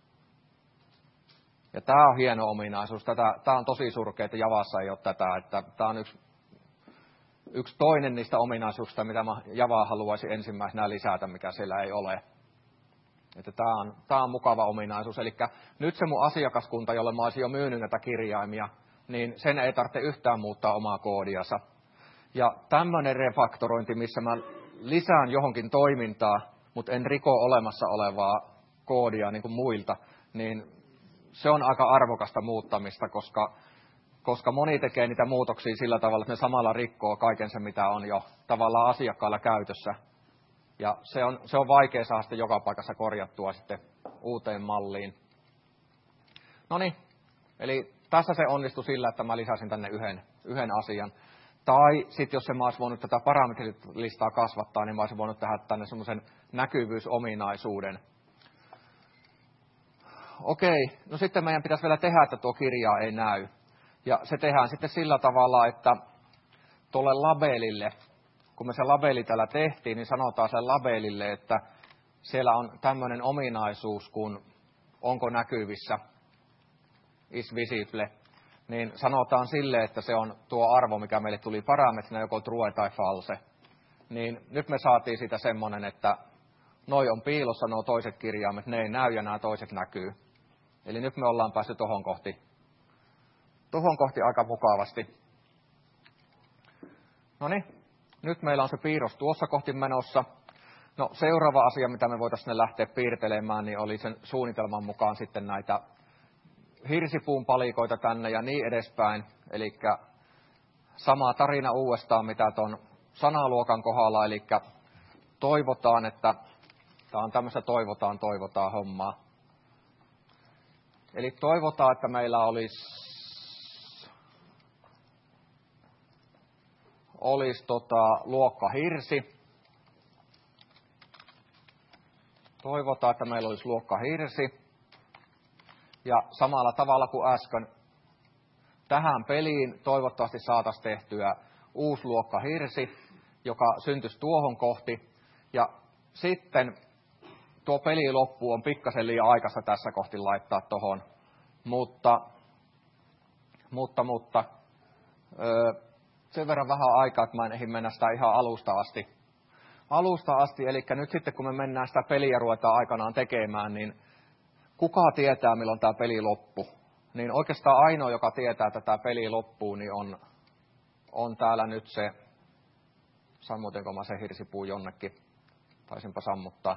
Ja tämä on hieno ominaisuus. Tämä on tosi surkea, että Javassa ei ole tätä. Että tämä on yksi toinen niistä ominaisuuksista, mitä mä Javaa haluaisin ensimmäisenä lisätä, mikä siellä ei ole. Että tämä on mukava ominaisuus. Eli nyt se mun asiakaskunta, jolle mä olisin jo myynyt näitä kirjaimia, niin sen ei tarvitse yhtään muuttaa omaa koodiansa. Ja tämmöinen refaktorointi, missä mä lisään johonkin toimintaa, mutta en riko olemassa olevaa koodia niin kuin muilta, niin se on aika arvokasta muuttamista, koska moni tekee niitä muutoksia sillä tavalla, että ne samalla rikkoo kaiken sen, mitä on jo tavallaan asiakkailla käytössä. Ja se on vaikea saada sitten joka paikassa korjattua sitten uuteen malliin. No niin, eli tässä se onnistui sillä, että mä lisäsin tänne yhden asian. Tai sitten jos mä olisin voinut tätä parametrilistaa kasvattaa, niin mä olisin voinut tehdä tänne semmoisen näkyvyysominaisuuden. Okei, no sitten meidän pitäisi vielä tehdä, että tuo kirja ei näy. Ja se tehdään sitten sillä tavalla, että tuolle labelille, kun me se labeli täällä tehtiin, niin sanotaan sen labelille, että siellä on tämmöinen ominaisuus kuin onko näkyvissä, is visible, niin sanotaan sille, että se on tuo arvo, mikä meille tuli parametrina, joko true tai false. Niin nyt me saatiin siitä semmoinen, että noi on piilossa, nuo toiset kirjaimet, ne ei näy ja nämä toiset näkyy. Eli nyt me ollaan päässyt tohon kohti aika mukavasti. No niin, nyt meillä on se piirros tuossa kohti menossa. No seuraava asia, mitä me voitaisiin lähteä piirtelemään, niin oli sen suunnitelman mukaan sitten näitä hirsipuun palikoita tänne ja niin edespäin. Eli sama tarina uudestaan, mitä tuon sanaluokan kohdalla, eli toivotaan, että tämä on tämmöistä toivotaan hommaa. Eli toivotaan, että meillä olisi luokka hirsi. Toivotaan, että meillä olisi luokka hirsi. Ja samalla tavalla kuin äsken tähän peliin toivottavasti saataisiin tehtyä uusi luokka hirsi, joka syntyisi tuohon kohti. Ja sitten tuo peli loppu on pikkasen liian aikaista tässä kohti laittaa tuohon. Mutta sen verran vähän aikaa, että mä en ehdi mennä sitä ihan alusta asti. Eli nyt sitten kun me mennään sitä peliä ruvetaan aikanaan tekemään, niin kuka tietää, milloin tämä peli loppuu? Niin oikeastaan ainoa, joka tietää, että tämä peli loppuu, niin on täällä nyt se, sammutinko mä se hirsipuu jonnekin, taisinpa sammuttaa.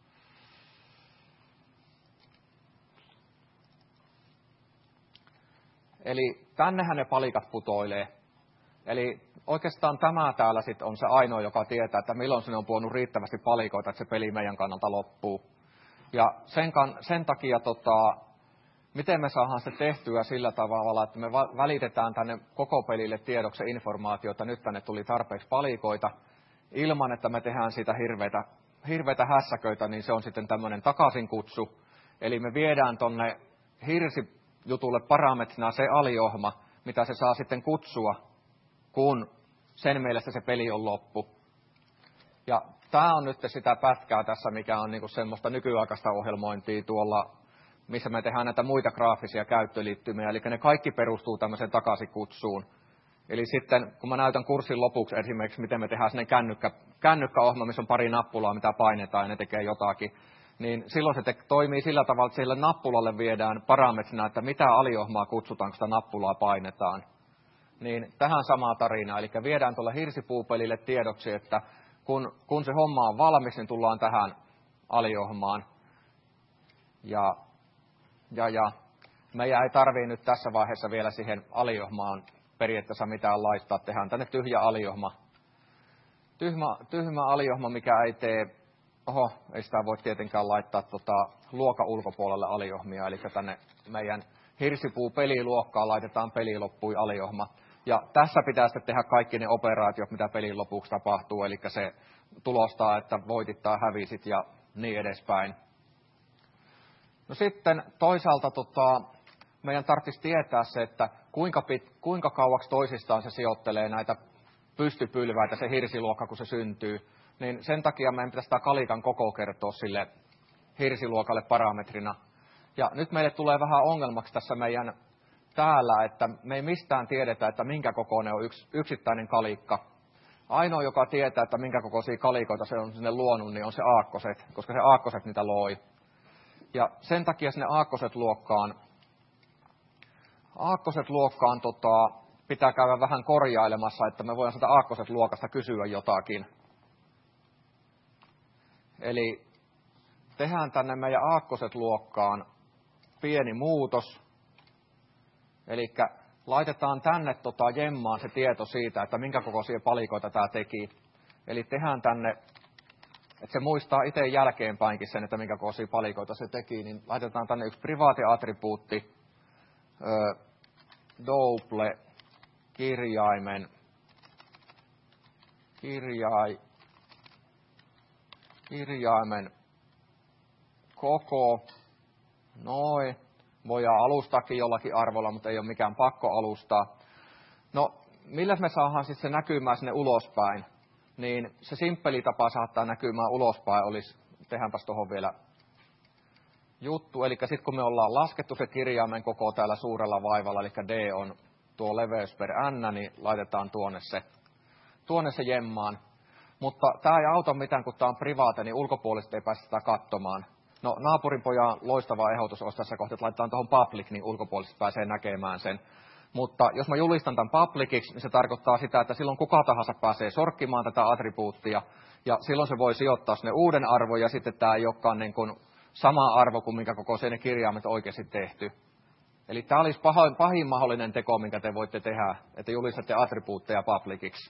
Eli tännehän ne palikat putoilee. Eli oikeastaan tämä täällä sitten on se ainoa, joka tietää, että milloin sinne on puonut riittävästi palikoita, että se peli meidän kannalta loppuu. Ja sen takia, miten me saadaan se tehtyä sillä tavalla, että me välitetään tänne koko pelille tiedoksi informaatio, että nyt tänne tuli tarpeeksi palikoita, ilman että me tehdään siitä hirveitä hässäköitä, niin se on sitten tämmöinen takaisinkutsu. Eli me viedään tonne hirsijutulle parametrina se aliohma, mitä se saa sitten kutsua, kun sen mielestä se peli on loppu. Ja tämä on nyt sitä pätkää tässä, mikä on niinku semmoista nykyaikaista ohjelmointia tuolla, missä me tehdään näitä muita graafisia käyttöliittymiä. Eli ne kaikki perustuu tämmöiseen takaisikutsuun. Eli sitten, kun mä näytän kurssin lopuksi esimerkiksi, miten me tehdään sinne kännykkäohjelma, missä on pari nappulaa, mitä painetaan ja ne tekee jotakin, niin silloin se toimii sillä tavalla, että sille nappulalle viedään parametrina, että mitä aliohmaa kutsutaan, kun sitä nappulaa painetaan. Niin tähän samaa tarinaa, eli viedään tuolle hirsipuupelille tiedoksi, että kun se homma on valmis, niin tullaan tähän aliohmaan. Ja meidän ei tarvitse nyt tässä vaiheessa vielä siihen aliohmaan periaatteessa mitään laittaa. Tehdään tänne tyhjä aliohma. Tyhmä aliohma, mikä ei tee, ei sitä voi tietenkään laittaa luokan ulkopuolelle aliohmia. Eli tänne meidän hirsipuu-peliluokkaan laitetaan peliloppui aliohma. Ja tässä pitää sitten tehdä kaikki ne operaatiot, mitä pelin lopuksi tapahtuu. Eli se tulostaa, että voitit tai hävisit ja niin edespäin. No sitten toisaalta meidän tarvitsisi tietää se, että kuinka kauaksi toisistaan se sijoittelee näitä pystypylväitä, se hirsiluokka, kun se syntyy. Niin sen takia meidän pitäisi tämä kalikan koko kertoa sille hirsiluokalle parametrina. Ja nyt meille tulee vähän ongelmaksi tässä meidän täällä, että me ei mistään tiedetä, että minkä kokoinen on yksittäinen kalikka. Ainoa, joka tietää, että minkä kokoisia kalikoita se on sinne luonut, niin on se aakkoset, koska se aakkoset niitä loi. Ja sen takia sinne aakkosset luokkaan aakkoset luokkaan pitää käydä vähän korjailemassa, että me voidaan sitä aakkoset luokasta kysyä jotakin. Eli tehdään tänne meidän aakkoset luokkaan pieni muutos. Eli laitetaan tänne jemmaan se tieto siitä, että minkä kokoisia palikoita tämä teki. Eli tehdään tänne, että se muistaa itse jälkeenpäinkin sen, että minkä kokoisia palikoita se teki, niin laitetaan tänne yksi privaati attribuutti, double, kirjaimen koko, noin. Voidaan alustaakin jollakin arvolla, mutta ei ole mikään pakko alustaa. No, millä me saadaan sitten se näkymään sinne ulospäin? Niin se simppeli tapa saattaa näkymään ulospäin olisi, tehdäänpäs tuohon vielä juttu. Eli sitten kun me ollaan laskettu se kirjaimen koko täällä suurella vaivalla, eli D on tuo leveys per n, niin laitetaan tuonne se jemmaan. Mutta tämä ei auta mitään, kun tämä on privaate, niin ulkopuoliset ei pääse sitä katsomaan. No, naapurin pojan loistava ehdotus olisi tässä kohtaa, että laitetaan tuohon public, niin ulkopuoliset pääsee näkemään sen. Mutta jos mä julistan tämän publiciksi, niin se tarkoittaa sitä, että silloin kuka tahansa pääsee sorkkimaan tätä attribuuttia, ja silloin se voi sijoittaa sinne uuden arvon, ja sitten tämä ei olekaan niin kuin sama arvo kuin minkä kokoisia ne kirjaimet on oikeasti tehty. Eli tämä olisi pahin mahdollinen teko, minkä te voitte tehdä, että julistatte attribuutteja publiciksi.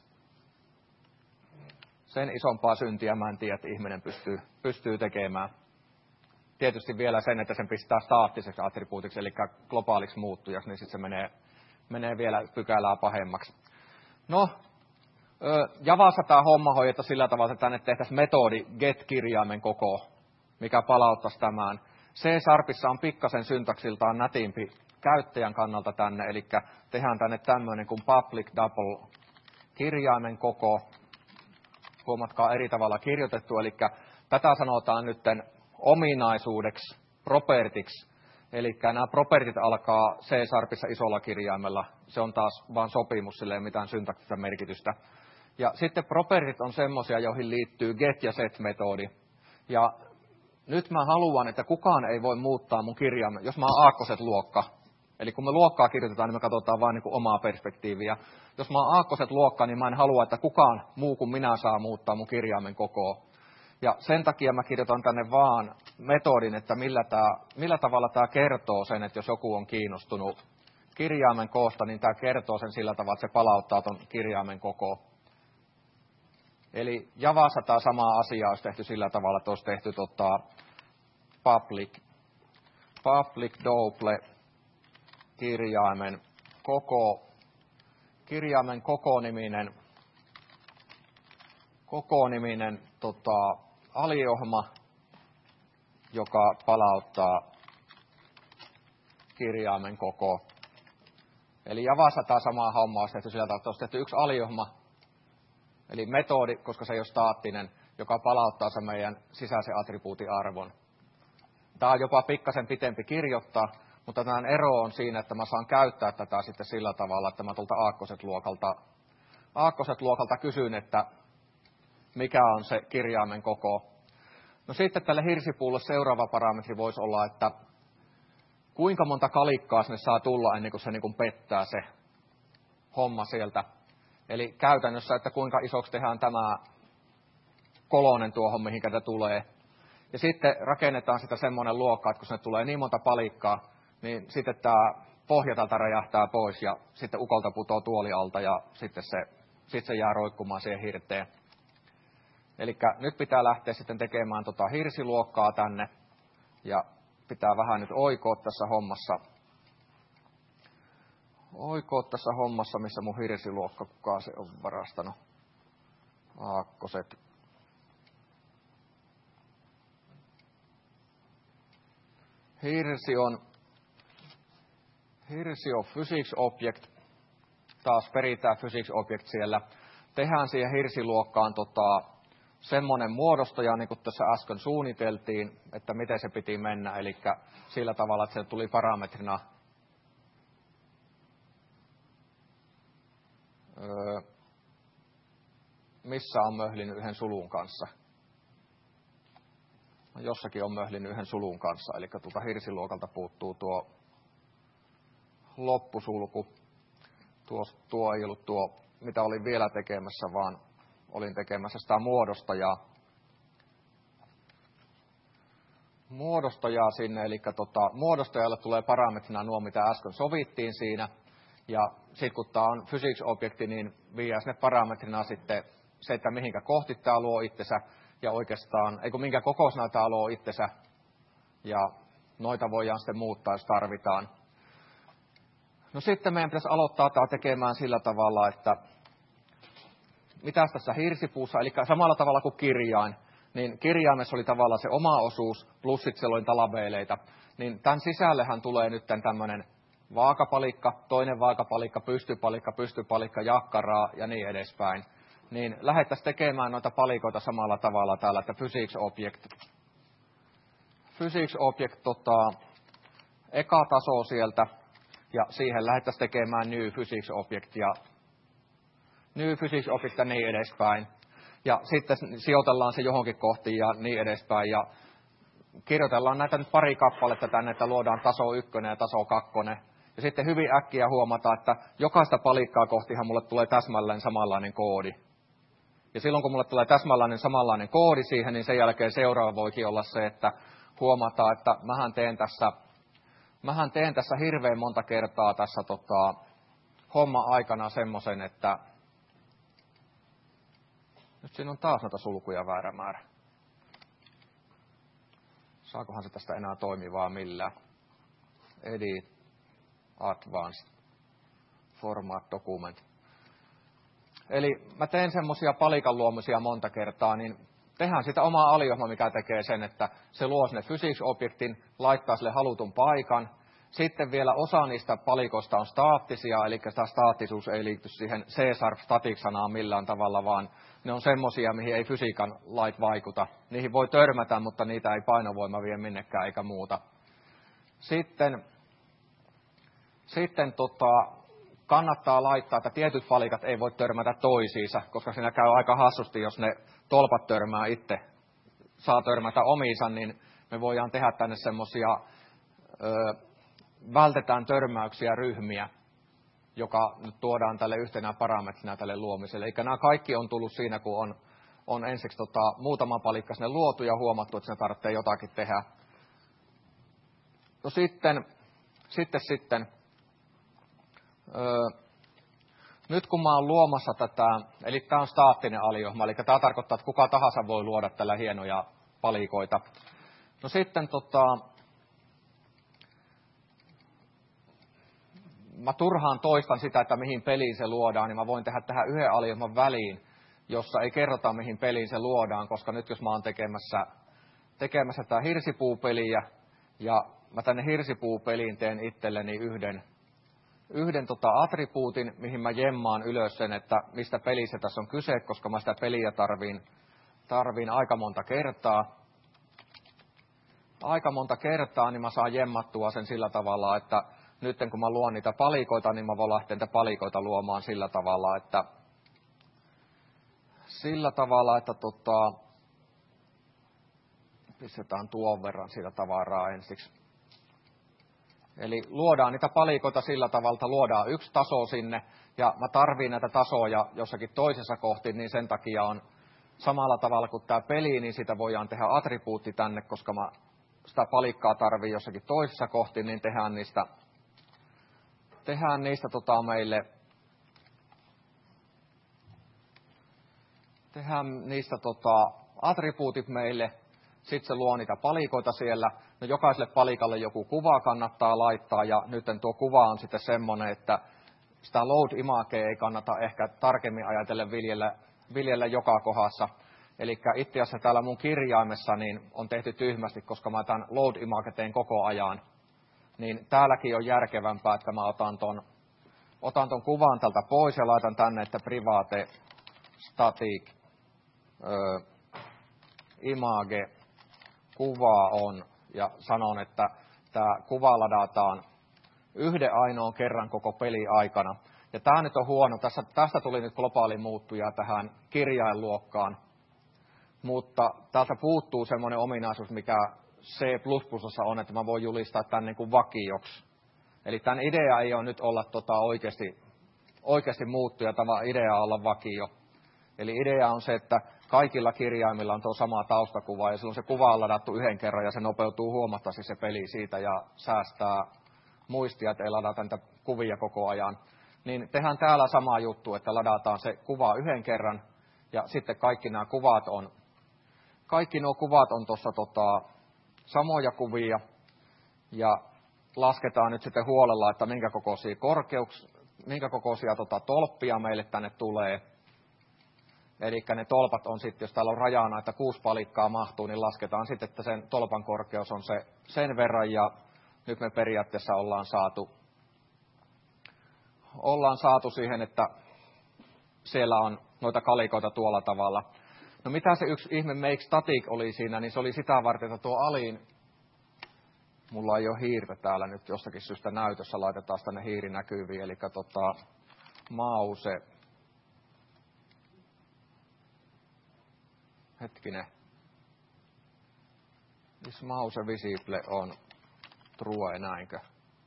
Sen isompaa syntiä mä en tiedä, että ihminen pystyy tekemään. Tietysti vielä sen, että sen pistää staattiseksi attribuutiksi, eli globaaliksi muuttujaksi, niin sitten se menee vielä pykälää pahemmaksi. No, Javassa tämä homma hoidetaan sillä tavalla, että tänne tehtäisiin metodi get-kirjaimen koko, mikä palauttaisi tämän. C-sharpissa on pikkasen syntaksiltaan nätimpi käyttäjän kannalta tänne, eli tehdään tänne tämmöinen kuin public double kirjaimen koko. Huomatkaa eri tavalla kirjoitettu, eli tätä sanotaan nytten ominaisuudeksi, propertiksi. Eli nämä propertit alkaa C-sharpissa isolla kirjaimella. Se on taas vain sopimus, sillä ei mitään syntaktista merkitystä. Ja sitten propertit on semmoisia, joihin liittyy get- ja set-metodi. Ja nyt mä haluan, että kukaan ei voi muuttaa mun kirjaimen, jos mä oon aakkoset luokka. Eli kun me luokkaa kirjoitetaan, niin me katsotaan vain niin omaa perspektiiviä. Jos mä oon aakkoset luokka, niin mä en halua, että kukaan muu kuin minä saa muuttaa mun kirjaimen kokoa. Ja sen takia mä kirjoitan tänne vaan metodin, että millä tavalla tämä kertoo sen, että jos joku on kiinnostunut kirjaimen koosta, niin tämä kertoo sen sillä tavalla, että se palauttaa ton kirjaimen koko. Eli Javassa tämä sama asia olisi tehty sillä tavalla, että olisi tehty public double kirjaimen koko niminen aliohma, joka palauttaa kirjaimen koko. Eli Javassa tämä sama homma olisi tehty sillä tavalla, että olisi tehty yksi aliohma, eli metodi, koska se ei ole staattinen, joka palauttaa sen meidän sisäisen attribuutin arvon. Tämä on jopa pikkasen pitempi kirjoittaa, mutta tämän ero on siinä, että mä saan käyttää tätä sitten sillä tavalla, että mä tuolta aakkoset luokalta kysyn, että mikä on se kirjaimen koko. No sitten tälle hirsipuulle seuraava parametri voisi olla, että kuinka monta kalikkaa sinne saa tulla ennen kuin se niin kuin pettää se homma sieltä. Eli käytännössä, että kuinka isoksi tehdään tämä kolonen tuohon, mihinkä tämä tulee. Ja sitten rakennetaan sitä semmoinen luokka, että kun sinne tulee niin monta palikkaa, niin sitten tämä pohja tältä räjähtää pois ja sitten ukolta putoo tuoli alta ja sitten se jää roikkumaan siihen hirteen. Eli nyt pitää lähteä sitten tekemään hirsiluokkaa tänne ja pitää vähän nyt oikoa tässä hommassa, missä mun hirsiluokka, kukaan se on varastanut. Aakkoset. Hirsi on physics object. Taas peritään physics object siellä. Tehdään siihen hirsiluokkaan semmoinen muodostaja, niin kuin tässä äsken suunniteltiin, että miten se piti mennä. Eli sillä tavalla, että se tuli parametrina missä on möhlinyt yhden sulun kanssa. No, jossakin on möhlinyt yhden sulun kanssa, eli hirsiluokalta puuttuu tuo loppusulku. Tuo ei ollut tuo, mitä olin vielä tekemässä, vaan olin tekemässä sitä muodostajaa sinne. Eli muodostajalle tulee parametrina nuo, mitä äsken sovittiin siinä. Ja sitten kun tämä on physics-objekti, niin viedään sinne parametrina sitten se, että mihinkä kohti tämä luo itsensä ja oikeastaan, minkä kokoisena tämä luo itsensä. Ja noita voidaan sitten muuttaa, jos tarvitaan. No sitten meidän pitäisi aloittaa tämä tekemään sillä tavalla, että mitäs tässä hirsipuussa, eli samalla tavalla kuin kirjain, niin kirjaimessa oli tavallaan se oma osuus, plus sitten siellä oli talabeeleita. Niin tämän sisällehän tulee nyt tämmöinen vaakapalikka, toinen vaakapalikka, pystypalikka, jakkaraa ja niin edespäin. Niin lähdettäisiin tekemään noita palikoita samalla tavalla täällä, että physics object eka taso sieltä, ja siihen lähdettäisiin tekemään new physics object ja niin edespäin. Ja sitten sijoitellaan se johonkin kohtiin ja niin edespäin. Ja kirjoitellaan näitä nyt pari kappaletta tänne, että luodaan taso 1 ja taso 2. Ja sitten hyvin äkkiä huomataan, että jokaista palikkaa kohtihan mulle tulee täsmälleen samanlainen koodi. Ja silloin kun mulle tulee täsmälleen samanlainen koodi siihen, niin sen jälkeen seuraava voikin olla se, että huomataan, että mähän teen tässä hirveän monta kertaa tässä homma aikana semmoisen, että nyt siinä on taas noita sulkuja väärä määrä. Saakohan se tästä enää toimivaa millään? Edit, Advanced, Format, Document. Eli mä teen semmoisia palikan luomisia monta kertaa, niin tehdään sitä omaa aliohjelmaa, mikä tekee sen, että se luo sinne physics-objektin, laittaa sille halutun paikan. Sitten vielä osa niistä palikoista on staattisia, eli tämä staattisuus ei liity siihen C-sharp static-sanaan millään tavalla, vaan ne on semmoisia, mihin ei fysiikan lait vaikuta. Niihin voi törmätä, mutta niitä ei painovoima vie minnekään eikä muuta. Sitten kannattaa laittaa, että tietyt palikat ei voi törmätä toisiinsa, koska siinä käy aika hassusti, jos ne tolpat törmää itse, saa törmätä omiinsa, niin me voidaan tehdä tänne semmoisia, vältetään törmäyksiä ryhmiä, joka nyt tuodaan tälle yhtenä parametrina tälle luomiselle. Eli nämä kaikki on tullut siinä, kun on ensiksi muutama palikka sinne luotu ja huomattu, että se tarvitsee jotakin tehdä. No sitten nyt kun mä oon luomassa tätä, eli tämä on staattinen aliohjelma, eli tämä tarkoittaa, että kuka tahansa voi luoda tällä hienoja palikoita. No sitten mä turhaan toistan sitä, että mihin peliin se luodaan, niin mä voin tehdä tähän yhden aliohjelman väliin, jossa ei kerrota, mihin peliin se luodaan, koska nyt jos mä oon tekemässä tätä hirsipuupeliä, ja mä tänne hirsipuupeliin teen itselleni yhden attribuutin, mihin mä jemmaan ylös sen, että mistä pelissä tässä on kyse, koska mä sitä peliä tarviin aika monta kertaa, niin mä saan jemmattua sen sillä tavalla, että nyt kun mä luon niitä palikoita, niin mä voin lähteä niitä palikoita luomaan sillä tavalla, että pistetään tuon verran siitä tavaraa ensiksi. Eli luodaan niitä palikoita sillä tavalla, että luodaan yksi taso sinne, ja mä tarviin näitä tasoja jossakin toisessa kohti, niin sen takia on samalla tavalla kuin tämä peli, niin sitä voidaan tehdä attribuutti tänne, koska mä sitä palikkaa tarviin jossakin toisessa kohti, niin tehdään niistä attribuutit meille, sitten se luo niitä palikoita siellä. No jokaiselle palikalle joku kuva kannattaa laittaa, ja nyt tuo kuva on sitten semmoinen, että sitä load imagea ei kannata ehkä tarkemmin ajatellen viljellä joka kohdassa. Eli itse asiassa täällä mun kirjaimessa niin on tehty tyhmästi, koska mä tämän load image teen koko ajan. Niin täälläkin on järkevämpää, että mä otan ton kuvan tältä pois ja laitan tänne, että private static image kuva on, ja sanon, että tämä kuva ladataan yhden ainoan kerran koko peli aikana. Ja tämä nyt on huono. Tästä tuli nyt globaali muuttuja tähän kirjainluokkaan. Mutta täältä puuttuu semmoinen ominaisuus, mikä C++ on, että mä voin julistaa tämän niin kuin vakioksi. Eli tämän idea ei ole nyt olla oikeasti muuttuja, tämä idea on olla vakio. Eli idea on se, että kaikilla kirjaimilla on tuo sama taustakuva, ja silloin se kuva on ladattu yhden kerran, ja se nopeutuu huomattavasti se peli siitä, ja säästää muistia, että ei ladata niitä kuvia koko ajan. Niin tehdään täällä sama juttu, että ladataan se kuva yhden kerran, ja sitten kaikki nuo kuvat on tuossa samoja kuvia, ja lasketaan nyt sitten huolella, että minkä kokoisia tolppia meille tänne tulee. Eli ne tolpat on sitten, jos täällä on rajana, että 6 palikkaa mahtuu, niin lasketaan sitten, että sen tolpan korkeus on sen verran, ja nyt me periaatteessa ollaan saatu siihen, että siellä on noita kalikoita tuolla tavalla. No mitä se yksi ihme make static oli siinä, niin se oli sitä varten, että tuo alin, mulla ei ole hiirtä täällä nyt jostakin syystä näytössä, laitetaan tänne hiiri näkyviin, eli mouse, hetkinen, is mouse visible on true, näinkö?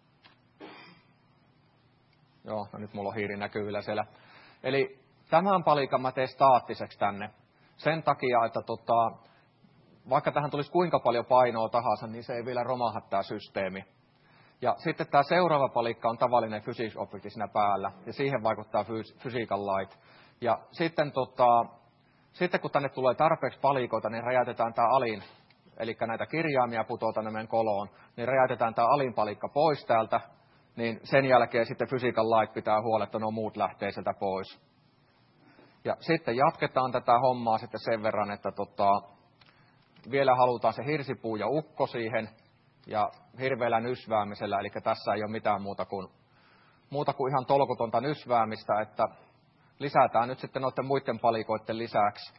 Joo, no nyt mulla on hiiri näkyvillä siellä. Eli tämän palikan mä teen staattiseksi tänne. Sen takia, että vaikka tähän tulisi kuinka paljon painoa tahansa, niin se ei vielä romahda tämä systeemi. Ja sitten tämä seuraava palikka on tavallinen physics objecti siinä päällä, ja siihen vaikuttaa physical light. Ja sitten kun tänne tulee tarpeeksi palikoita, niin räjäytetään tämä alin, eli näitä kirjaimia putoaa tänne meidän koloon, niin räjäytetään tämä alin palikka pois täältä, niin sen jälkeen sitten physical light pitää huolta, että nuo muut lähtee sieltä pois. Ja sitten jatketaan tätä hommaa sitten sen verran, että vielä halutaan se hirsipuu ja ukko siihen, ja hirveällä nysväämisellä, eli tässä ei ole mitään muuta kuin ihan tolkutonta nysväämistä, että lisätään nyt sitten noiden muiden palikoiden lisäksi,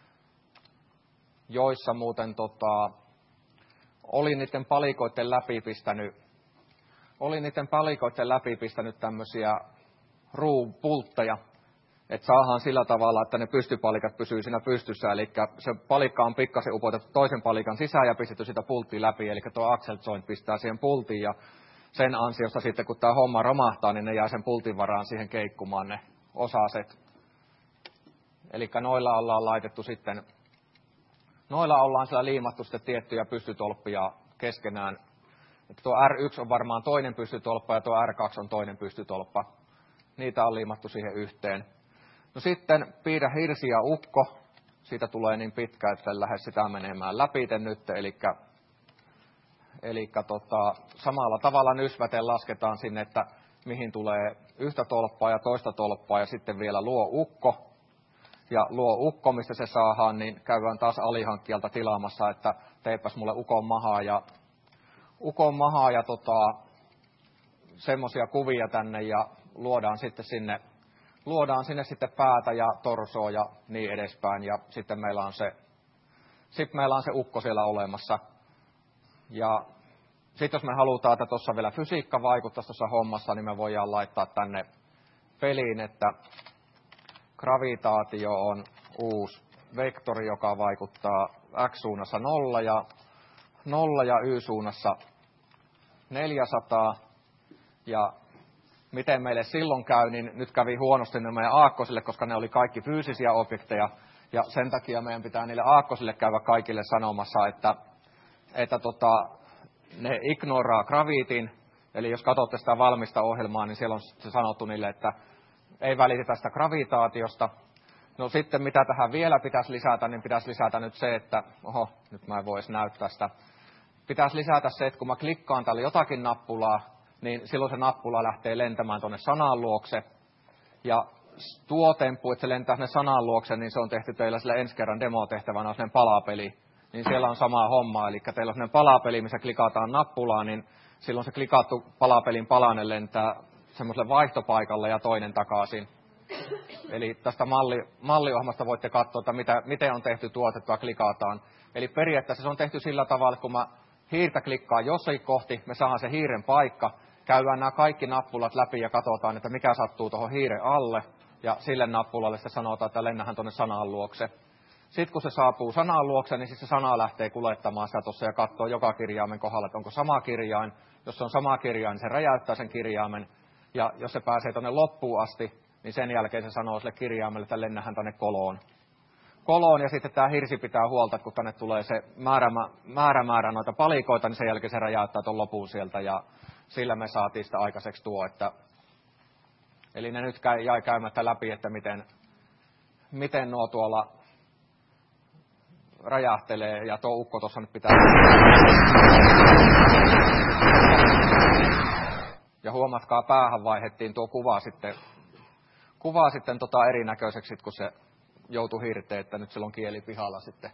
joissa muuten olin niiden palikoiden läpi pistänyt tämmöisiä ruupultteja, että saadaan sillä tavalla, että ne pystypalikat pysyy siinä pystyssä, eli se palikka on pikkasen upotettu toisen palikan sisään ja pistetty sitä pulttia läpi, eli tuo axle joint pistää siihen pulttiin, ja sen ansiosta sitten, kun tämä homma romahtaa, niin ne jää sen pultin varaan siihen keikkumaan ne osaset. Eli noilla ollaan siellä liimattu sitten tiettyjä pystytolppia keskenään. Että tuo R1 on varmaan toinen pystytolppa ja tuo R2 on toinen pystytolppa. Niitä on liimattu siihen yhteen. No sitten piirrä hirsi ja ukko. Siitä tulee niin pitkä, että en lähde sitä menemään läpi nyt. Eli samalla tavalla nysväten lasketaan sinne, että mihin tulee yhtä tolppaa ja toista tolppaa ja sitten vielä luo ukko. Ja luo ukko, mistä se saadaan, niin käydään taas alihankkijalta tilaamassa, että teipäs mulle ukon mahaa ja semmoisia kuvia tänne ja luodaan sinne sitten päätä ja torsoa ja niin edespäin. Ja sitten meillä on se ukko siellä olemassa. Ja sitten jos me halutaan, että tuossa vielä fysiikka vaikuttaisi tuossa hommassa, niin me voidaan laittaa tänne peliin, että gravitaatio on uusi vektori, joka vaikuttaa x-suunnassa 0 ja y-suunnassa 400. Ja miten meille silloin käy, niin nyt kävi huonosti ne meidän aakkosille, koska ne oli kaikki fyysisiä objekteja. Ja sen takia meidän pitää niille aakkosille käydä kaikille sanomassa, että ne ignoraa gravitin. Eli jos katsotte sitä valmista ohjelmaa, niin siellä on se sanottu niille, että ei välitetä sitä gravitaatiosta. No sitten mitä tähän vielä pitäisi lisätä, niin pitäisi lisätä nyt se, että, nyt mä en voi edes näyttää sitä. Pitäisi lisätä se, että kun mä klikkaan täällä jotakin nappulaa, niin silloin se nappula lähtee lentämään tuonne sanan luokse. Ja tuo temppu, että se lentää sinne sanan luokse, niin se on tehty teillä sille ensi kerran demotehtävänä, on palapeli. Niin siellä on sama homma, eli teillä on sellainen palapeli, missä klikataan nappulaa, niin silloin se klikattu palapelin palanen lentää semmoiselle vaihtopaikalle ja toinen takaisin. Eli tästä malliohjelmasta voitte katsoa, että miten on tehty tuotettua, klikataan. Eli periaatteessa se on tehty sillä tavalla, että kun mä hiirtä klikkaan jossakin kohti, me saadaan se hiiren paikka, käydään nämä kaikki nappulat läpi ja katsotaan, että mikä sattuu tuohon hiiren alle, ja sille nappulalle se sanotaan, että lennähän tuonne sanan luokse. Sitten kun se saapuu sanan luokse, niin se sana lähtee kuljettamaan sitä tuossa ja katsoo joka kirjaimen kohdalla, että onko sama kirjain, Jos se on sama kirjain, niin se räjäyttää sen kirjaimen. Ja jos se pääsee tuonne loppuun asti, niin sen jälkeen se sanoo sille kirjaimelle, että lennähän tänne koloon. Ja sitten tämä hirsi pitää huolta, että kun tänne tulee se määrä noita palikoita, niin sen jälkeen se räjäyttää tuon lopun sieltä. Ja sillä me saatiin sitä aikaiseksi tuo. Eli ne nyt jäi käymättä läpi, että miten nuo tuolla räjähtelee. Ja tuo ukko tuossa nyt pitää... Ja huomatkaa, päähän vaihdettiin tuo kuva sitten erinäköiseksi, kun se joutui hirteen, että nyt sillä on kieli pihalla sitten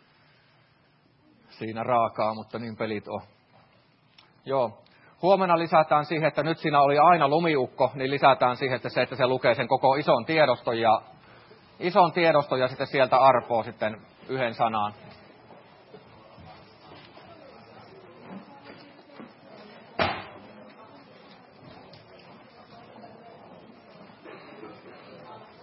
siinä raakaa, mutta niin pelit on. Joo. Huomenna lisätään siihen, että nyt siinä oli aina lumiukko, niin lisätään siihen, että se lukee sen koko ison tiedoston ja sitten sieltä arpoo sitten yhden sanan.